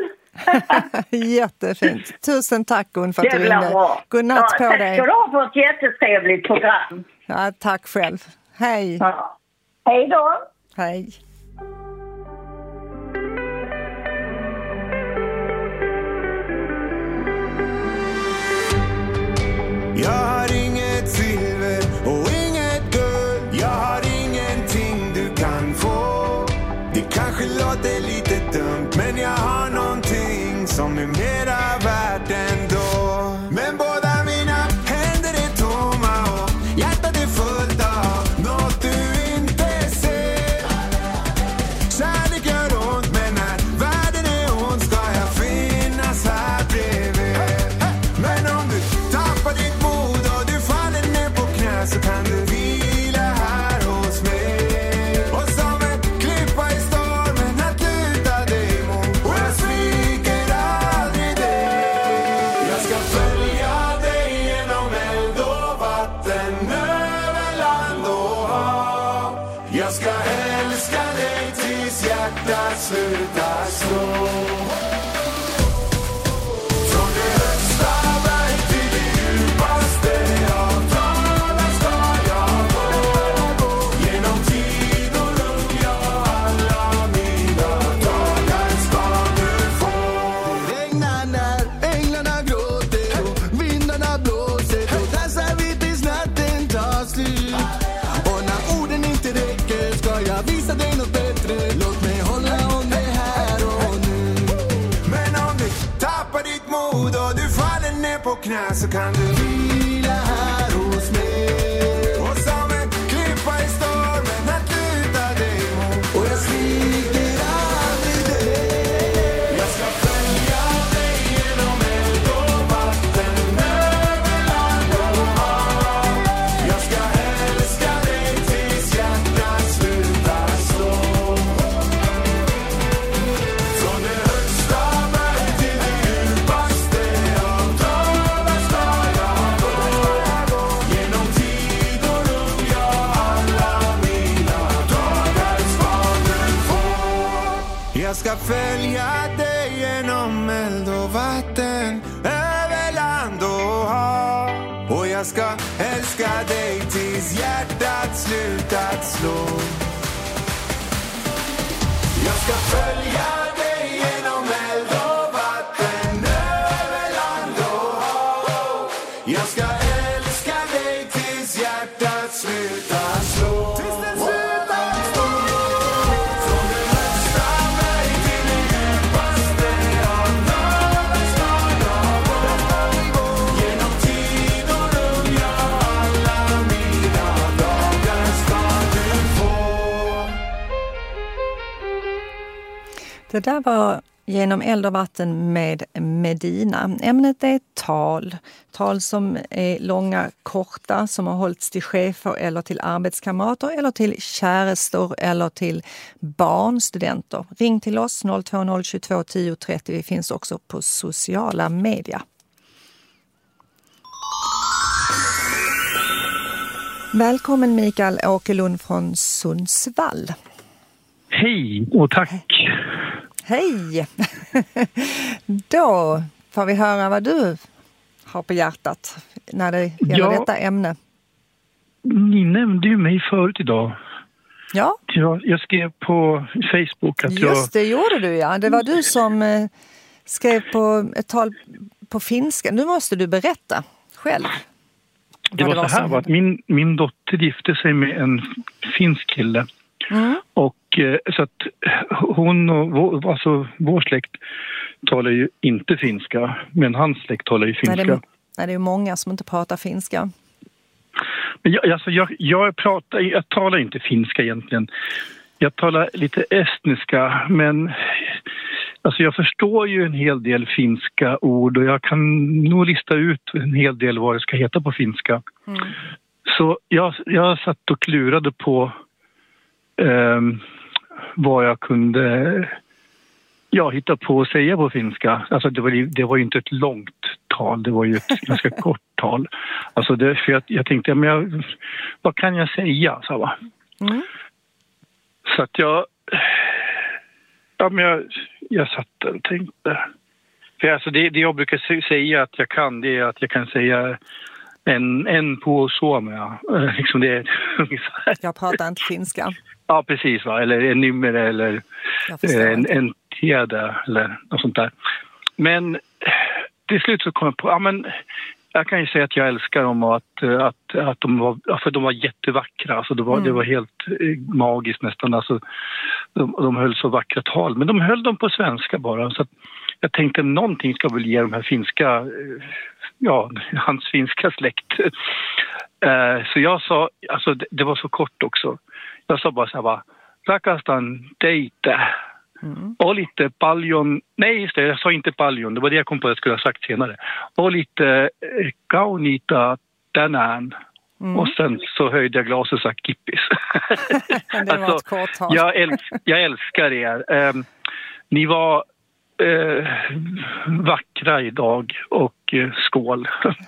Jättefint. 1000 tack Gun för att du ringde. God natt på dig. Tack ska du ha för ett jättetrevligt program. Ja, tack själv. Hej. Ja. Hej då. Hej. Jag har inget silver och inget guld. Jag har ingenting du kan få. Det kanske låter lite dumt, men jag har någonting som är mera värt ändå. Men båda mina händer är tomma och hjärtat är fullt av något du inte ser. Kärlek gör ont, men när världen är ond ska jag finnas här bredvid. Men om du tappar ditt mod och du faller ner på knä så kan du vila här hos mig. Och som en klippa i stormen att luta dig mot. Och jag sviker aldrig dig. Jag ska följa dig genom eld och vatten, över land och hav. Jag ska älska dig tills hjärtat slutar slå. Från det högsta berg till det djupaste av dalar ska jag gå. Genom tid och rum, ja, alla mina dagar ska du få. Det regnar när änglarna gråter och vindarna blåser. Då dansar vi tills natten tar slut. Och när orden inte räcker ska jag visa dig något bättre. Låt mig hålla om det här och nu. Men om du tappar ditt mod och du faller ner på knä så kan du vila här hos mig. Och som en klippa i stormen att luta dig mot. Och jag sviker aldrig dig. Jag ska följa dig genom eld och vatten, över land och hav. Jag ska älska dig tills hjärtat slutar slå. Från det högsta berg till det djupaste av dalar ska jag gå. Genom tid och rum, ja, alla mina dagar ska du få. Jag ska följa dig genom eld och vatten, över land och hav. Och jag ska älska dig tills hjärtat slutat slå. Jag ska följa dig genom eld och vatten, över land och hav. Jag ska älska dig tills hjärtat slutar slå. Från det högsta berg till det djupaste av dalar ska jag gå. Genom tid och rum, ja, alla mina dagar ska du få. Det där var Genom eld och vatten med Medina. Ämnet är tal. Tal som är långa, korta, som har hållits till chefer eller till arbetskamrater eller till kärestor eller till barnstudenter. Ring till oss 020 22 10 30. Vi finns också på sociala medier. Välkommen Mikael Åkerlund från Sundsvall. Hej och tack. Hej! Då får vi höra vad du har på hjärtat när det gäller detta ämne. Ni nämnde ju mig förut idag. Ja. Jag skrev på Facebook att Just det gjorde du, ja. Det var du som skrev på ett tal på finska. Nu måste du berätta själv. Det var så här att min dotter gifte sig med en finsk kille. Och så att hon och vår släkt talar ju inte finska, men hans släkt talar ju finska. Nej, det är ju många som inte pratar finska. Men jag talar inte finska egentligen. Jag talar lite estniska, men alltså jag förstår ju en hel del finska ord och jag kan nog lista ut en hel del vad det ska heta på finska. Så jag satt och klurade på vad jag kunde hitta på att säga på finska. Alltså det var ju inte ett långt tal, det var ju ett ganska kort tal. Alltså för jag tänkte, vad kan jag säga? Så att jag satt där och tänkte. För alltså det jag brukar säga att jag kan, det är att jag kan säga en på suomea. Liksom det är ungefär. Jag pratar inte finska. Ja, precis. Va? Eller en nummer eller en tiede eller något sånt där. Men till slut så kom jag på, jag kan ju säga att jag älskar dem och att de var jättevackra. Alltså det var helt magiskt nästan. Alltså, de höll så vackra tal. Men de höll dem på svenska bara. Så att jag tänkte någonting ska väl ge de här finska, hans finska släkt. Så jag sa, alltså det var så kort också. Jag sa bara så här, rakastan teitä. Olitte paljon, nej just det, jag sa inte paljon, det var det jag kom på att jag skulle ha sagt senare. Olitte kauniita tänään. Och sen så höjde jag glaset och sa kippis. Det var ett kort tal. Jag älskar er. Ni var vackra idag och skål.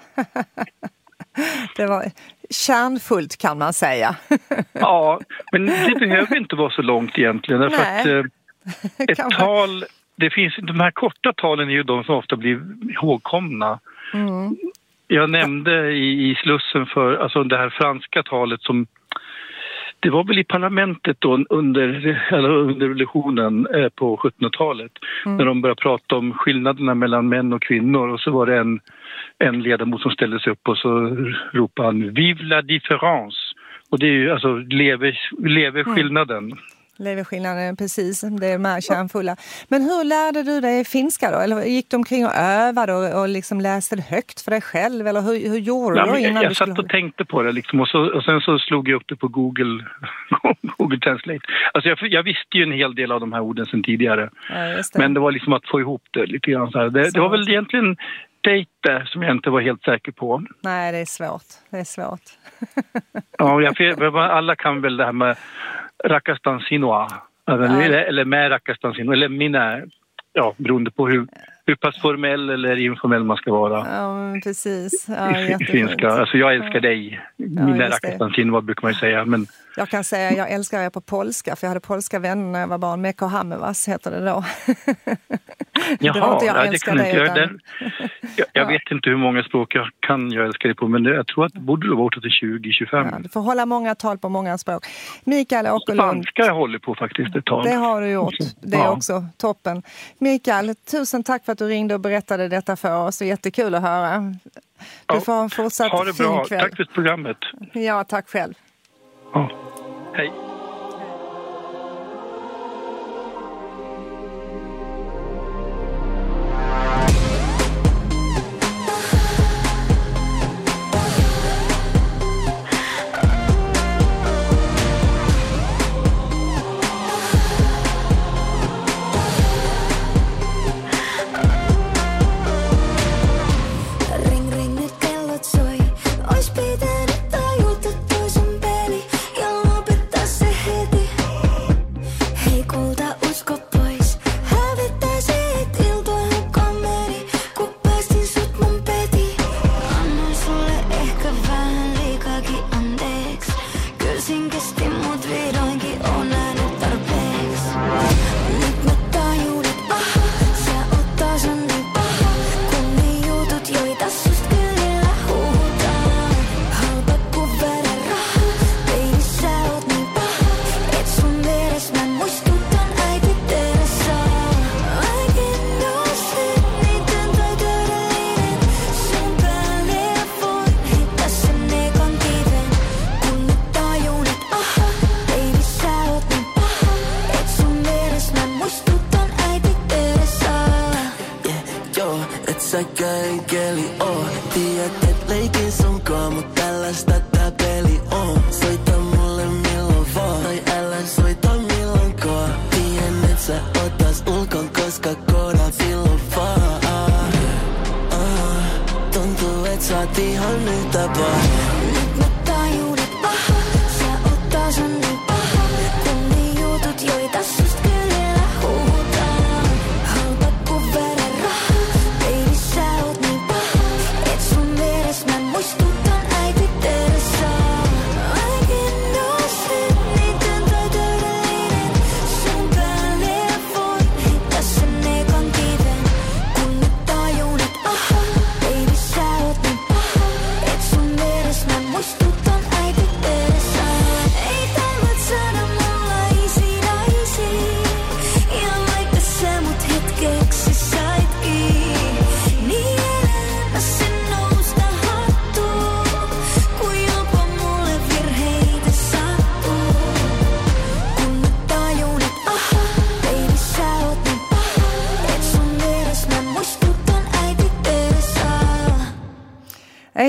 Det var kärnfullt kan man säga. Ja, men det behöver inte vara så långt egentligen. Därför att ett tal, de här korta talen är ju de som ofta blir ihågkomna. Jag nämnde i Slussen alltså det här franska talet som det var väl i parlamentet då under revolutionen på 1700-talet när de började prata om skillnaderna mellan män och kvinnor och så var det en ledamot som ställde sig upp och så ropade han Vive la différence. Och det är ju alltså leve skillnaden. Leverskillnaden, precis. Det är de här kärnfulla. Men hur lärde du dig finska då? Eller gick du omkring och övade och liksom läste det högt för dig själv? Eller hur gjorde du innan jag satt och tänkte på det liksom, och sen så slog jag upp det på Google Translate. Alltså jag visste ju en hel del av de här orden sedan tidigare. Ja, just det. Men det var liksom att få ihop det lite grann så här. Det var väl egentligen dejte som jag inte var helt säker på. Nej, det är svårt. Ja, alla kan väl det här med rakastan sinua. Eller med rakastan sinua. Eller mina, beroende på hur pass formell eller informell man ska vara. Ja, precis. Ja, finska. Alltså jag älskar dig. Mina rakastan sinua brukar man ju säga. Men jag kan säga jag älskar er på polska. För jag hade polska vänner när jag var barn. Meko Hamevas heter det då. Jaha, det var inte jag älskar dig. Jag vet inte hur många språk jag älskar dig på. Men jag tror att det borde vara till 20-25. Ja, du får hålla många tal på många språk. Mikael Åkerlund. Spanska jag håller på faktiskt ett tag. Det har du gjort. Det är också toppen. Mikael, tusen tack för att du ringde och berättade detta för oss. Det är jättekul att höra. Du får en fortsatt ha det bra. fin kväll. Tack för programmet. Ja, tack själv. Ja. Hej.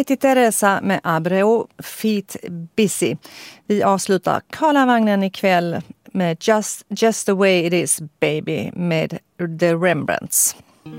Katie Teresa med Abreu Feet Busy. Vi avslutar Karlavagnen ikväll med Just the way it is baby med The Rembrandts.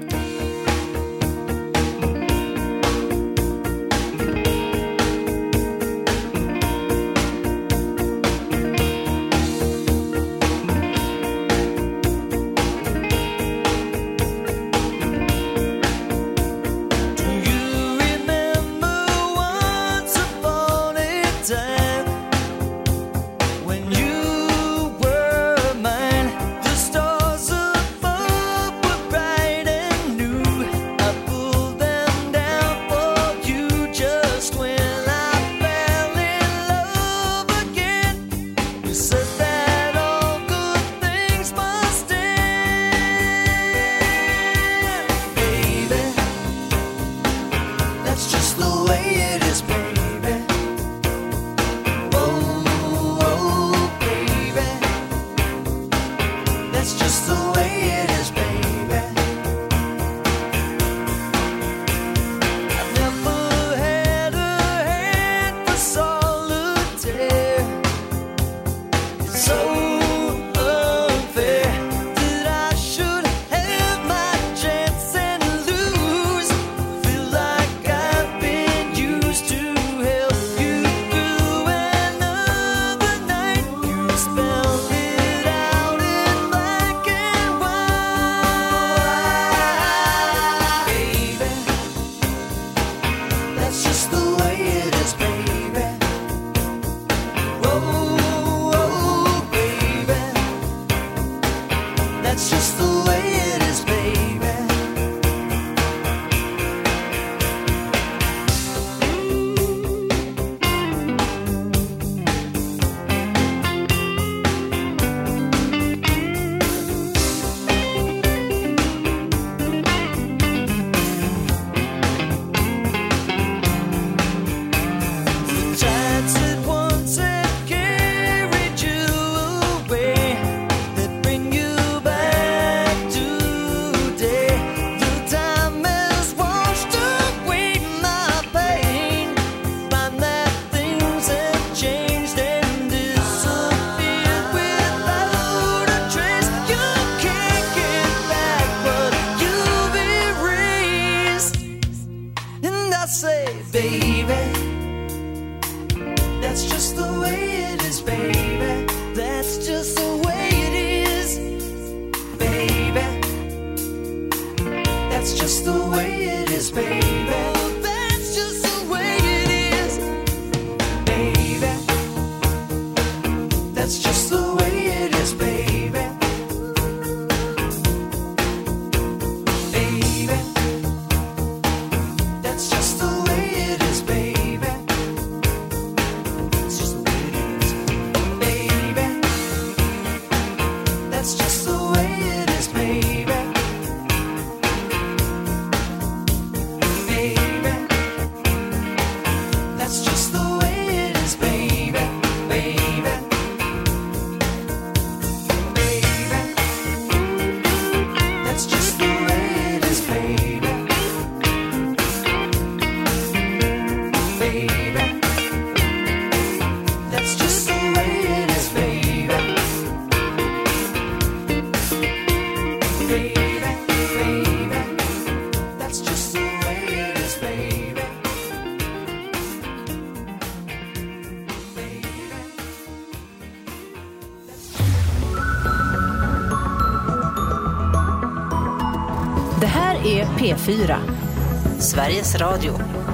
Det här är P4, Sveriges Radio.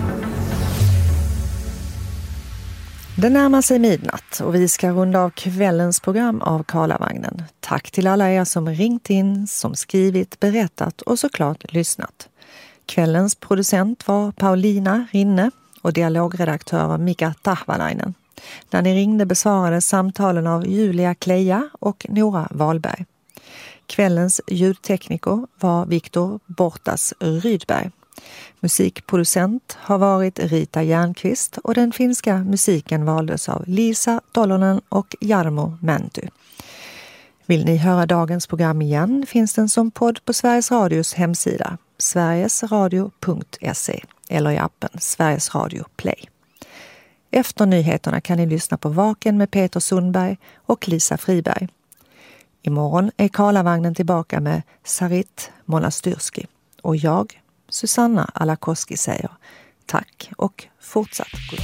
Det närmar sig midnatt och vi ska runda av kvällens program av Karlavagnen. Tack till alla er som ringt in, som skrivit, berättat och såklart lyssnat. Kvällens producent var Paulina Rinne och dialogredaktör var Mika Tahvalainen. När ni ringde besvarade samtalen av Julia Kleja och Nora Wahlberg. Kvällens ljudtekniker var Viktor Bortas Rydberg. Musikproducent har varit Rita Järnqvist och den finska musiken valdes av Lisa Tolonen och Jarmo Mänty. Vill ni höra dagens program igen finns den som podd på Sveriges Radios hemsida sverigesradio.se. eller i appen Sveriges Radio Play. Efter nyheterna kan ni lyssna på Vaken med Peter Sundberg och Lisa Friberg. Imorgon är Karlavagnen tillbaka med Sarit Monastyrski. Och jag, Susanna Alakoski, säger tack och fortsatt god.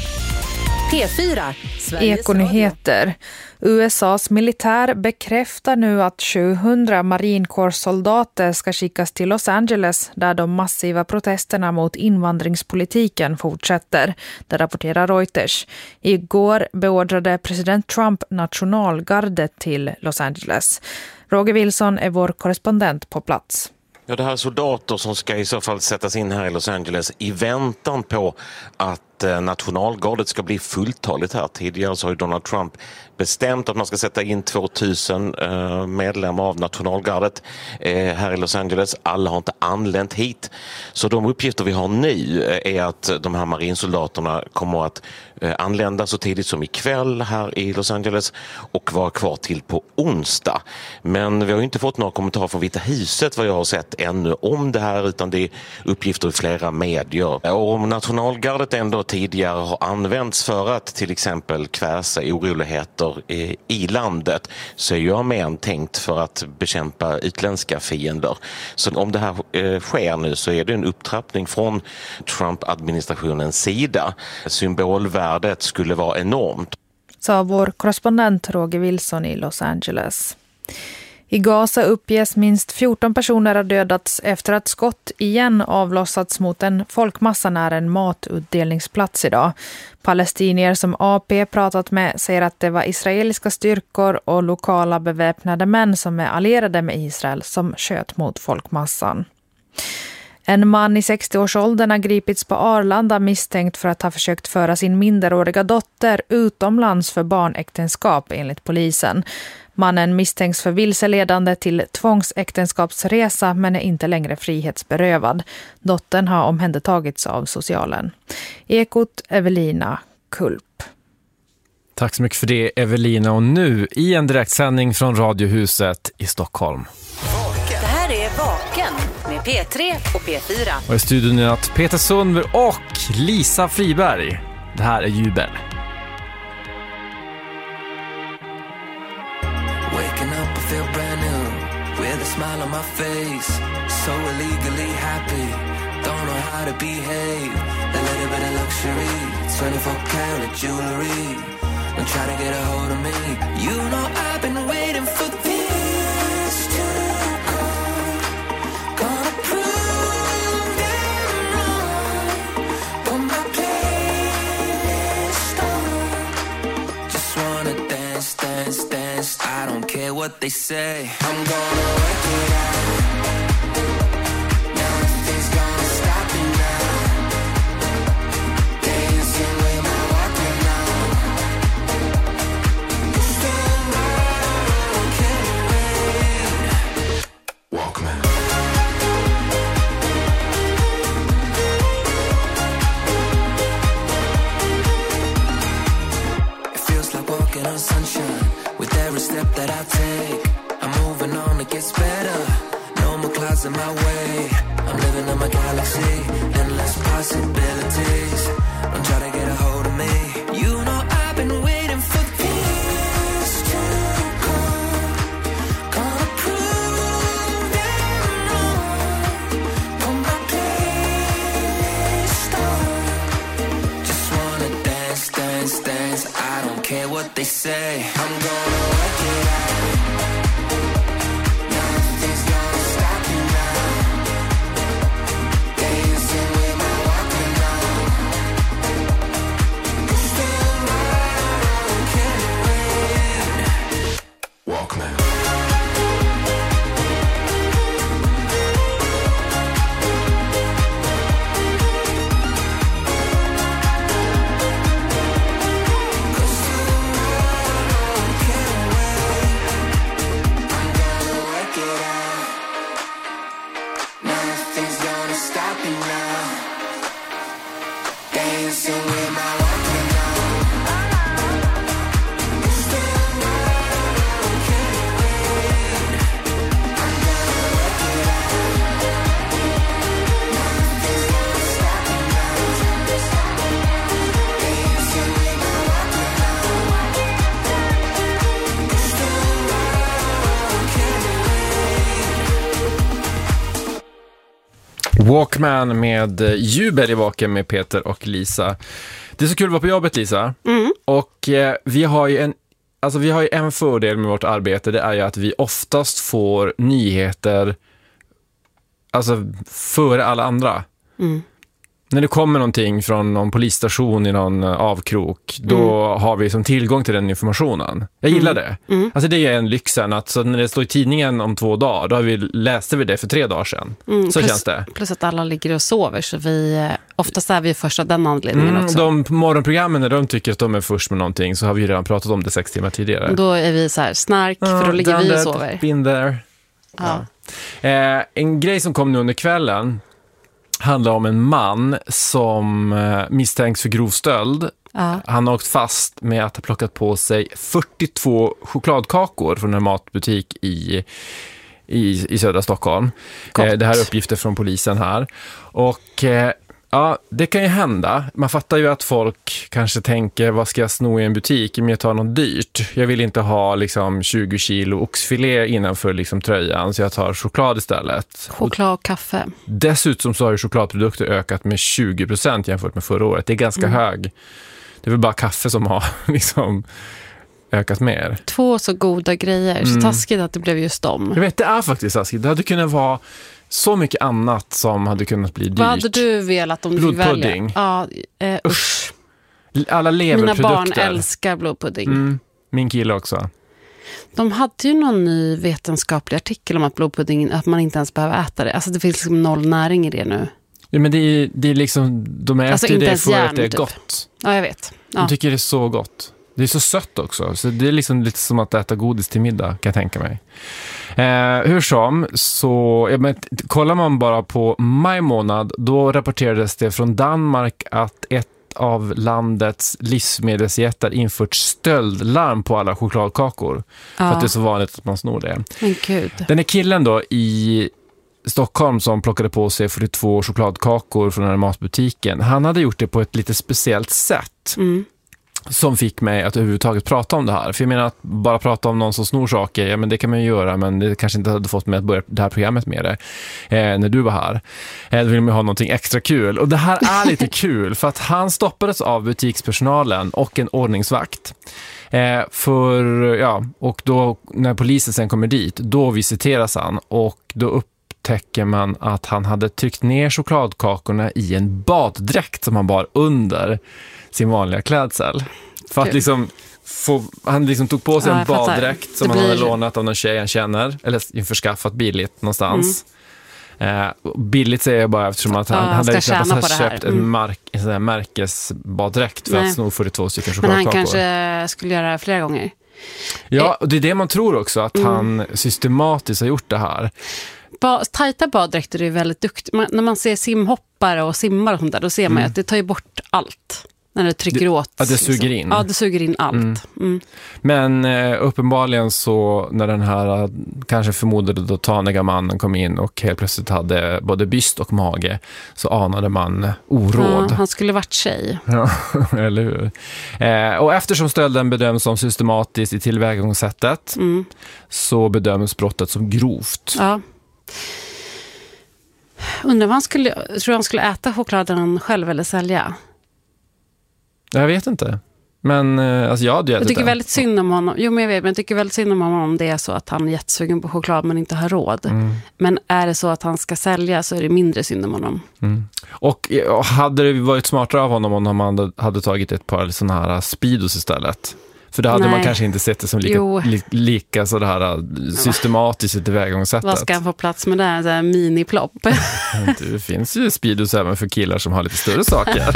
P4, Ekonyheter. USAs militär bekräftar nu att 700 marinkårssoldater ska skickas till Los Angeles där de massiva protesterna mot invandringspolitiken fortsätter. Det rapporterar Reuters. Igår beordrade president Trump nationalgardet till Los Angeles. Roger Wilson är vår korrespondent på plats. Ja, det här är soldater som ska i så fall sättas in här i Los Angeles i väntan på att nationalgardet ska bli fulltaligt här. Tidigare så har ju Donald Trump bestämt att man ska sätta in 2000 medlemmar av nationalgardet här i Los Angeles. Alla har inte anlänt hit. Så de uppgifter vi har nu är att de här marinsoldaterna kommer att anlända så tidigt som ikväll här i Los Angeles och vara kvar till på onsdag. Men vi har ju inte fått några kommentarer från Vita huset vad jag har sett ännu om det här, utan det är uppgifter i flera medier. Och om nationalgardet ändå tidigare har använts för att till exempel kväsa oroligheter i landet, så är ju armén tänkt för att bekämpa utländska fiender. Så om det här sker nu så är det en upptrappning från Trump-administrationens sida. Symbolvärdet skulle vara enormt. Sa vår korrespondent Roger Wilson i Los Angeles. I Gaza uppges minst 14 personer har dödats efter att skott igen avlossats mot en folkmassa nära en matutdelningsplats idag. Palestinier som AP pratat med säger att det var israeliska styrkor och lokala beväpnade män som är allierade med Israel som sköt mot folkmassan. En man i 60-årsåldern har gripits på Arlanda misstänkt för att ha försökt föra sin minderåriga dotter utomlands för barnäktenskap enligt polisen. Mannen misstänks för vilseledande till tvångsäktenskapsresa men är inte längre frihetsberövad. Dottern har omhändertagits av socialen. Ekot Evelina Kulp. Tack så mycket för det, Evelina. Och nu i en direktsändning från Radiohuset i Stockholm. Det här är Vaken med P3 och P4. Och i studion är att Peter Sundberg och Lisa Friberg. Det här är Jubel. Waking up, I feel brand new, with a smile on my face, so illegally happy, don't know how to behave, a little bit of luxury, 24 karat jewelry, don't try to get a hold of me, you know I've been waiting for this to come, gonna prove them wrong, put my playlist on, just wanna dance, dance, dance, I don't care what they say, I'm gonna work it out, nothing's gonna stop me now, dancing with my walking on, tomorrow can't wait, Walkman. It feels like walking on sunshine, with every step that I take, I'm moving on, it gets better, no more clouds in my way, I'm living in my galaxy, endless possibilities, don't try to get a hold of me, you know I've been waiting for this to come, gonna prove them wrong, put my playlist on, just wanna dance, dance, dance, I don't care what they say, I'm gonna work it out, nothing's gonna stop me now, dancing with my walking on, tomorrow can't wait, Walkman. Walkman med jubel i baken med Peter och Lisa. Det är så kul att vara på jobbet, Lisa. Och vi har ju en fördel med vårt arbete. Det är ju att vi oftast får nyheter före alla andra. När det kommer någonting från någon polisstation i någon avkrok, då har vi som tillgång till den informationen. Jag gillar det. Alltså det är en lyxen att så när det står i tidningen om 2 dagar, då läste vi det för 3 dagar sedan. Så känns det. Plus att alla ligger och sover, så oftast är vi först av den anledningen också. De morgonprogrammen, när de tycker att de är först med någonting, så har vi ju redan pratat om det 6 timmar tidigare. Då är vi så här snark, för då ligger vi och sover. Been there. Ja. En grej som kom nu under kvällen handlar om en man som misstänks för grov stöld. Han har åkt fast med att ha plockat på sig 42 chokladkakor från en matbutik i södra Stockholm. Det här är uppgifter från polisen här. Och ja, det kan ju hända. Man fattar ju att folk kanske tänker, vad ska jag sno i en butik om jag tar något dyrt? Jag vill inte ha 20 kilo oxfilé innanför tröjan, så jag tar choklad istället. Choklad och kaffe. Dessutom så har ju chokladprodukter ökat med 20% jämfört med förra året. Det är ganska hög. Det är väl bara kaffe som har ökat mer. 2 så goda grejer. Så taskigt att det blev just dem. Jag vet, det är faktiskt taskigt. Det hade kunnat vara så mycket annat som hade kunnat bli dyrt. Vad hade du velat om du blodpudding. Ja, usch. Alla leverprodukter. Mina barn älskar blodpudding. Min kille också. De hade ju någon ny vetenskaplig artikel om att blodpudding, att man inte ens behöver äta det. Alltså det finns 0 näring i det nu. Ja, men det är de äter det för att det är gott. Ja, jag vet. Ja. De tycker det är så gott. Det är så sött också. Så det är lite som att äta godis till middag, kan jag tänka mig. Hur som, så kollar man bara på maj månad, då rapporterades det från Danmark att ett av landets livsmedelsjättar infört stöldlarm på alla chokladkakor. För att det är så vanligt att man snor det. Men gud. Den här killen då i Stockholm som plockade på sig 42 chokladkakor från den här matbutiken, han hade gjort det på ett lite speciellt sätt. Som fick mig att överhuvudtaget prata om det här. För jag menar att bara prata om någon som snor saker, ja men det kan man ju göra, men det kanske inte hade fått mig att börja det här programmet med det när du var här. Då vill man ha någonting extra kul. Och det här är lite kul för att han stoppades av butikspersonalen och en ordningsvakt. Och då när polisen sen kommer dit, då visiteras han och då upptäcker man att han hade tryckt ner chokladkakorna i en baddräkt som han bar under sin vanliga klädsel. För att han tog på sig en baddräkt som han hade lånat av någon tjej han känner, eller införskaffat billigt någonstans. Billigt säger jag bara eftersom att han hade köpt en märkesbaddräkt för att sno 42 stycken chokladkakor. Men han kanske skulle göra det flera gånger. Ja, och det är det man tror också, att han systematiskt har gjort det här. Tajta baddräkter är väldigt duktigt. När man ser simhoppare och simmar och sånt där, då ser man att det tar ju bort allt. När det trycker åt. Ja, det suger in. Ja, det suger in allt. Men uppenbarligen så när den här kanske förmodade då taniga mannen kom in och helt plötsligt hade både byst och mage, så anade man oråd. Ja, han skulle varit tjej. Ja, eller hur? Och eftersom stölden bedöms som systematiskt i tillvägagångssättet så bedöms brottet som grovt. Ja. Undrar vad han skulle äta chokladen själv eller sälja? Jag vet inte. Men jag tycker väldigt synd om honom. Jo, men jag vet, men jag tycker väldigt synd om honom om det är så att han är jättesugen på choklad men inte har råd. Men är det så att han ska sälja så är det mindre synd om honom. Och hade det varit smartare av honom om han hade tagit ett par sådana här Speedos istället? För då hade man kanske inte sett det som lika så det här systematiskt i tillvägagångssättet. Vad ska han få plats med det här miniplopp? Det finns ju Speedos även för killar som har lite större saker.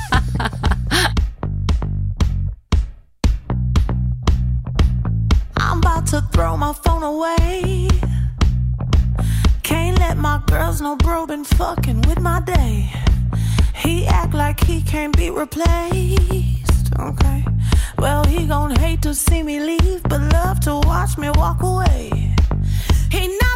I'm about to throw my phone away. Can't let my girls know bro been fucking with my day. He act like he can't be replaced. Okay, well he gon' hate to see me leave, but love to watch me walk away. He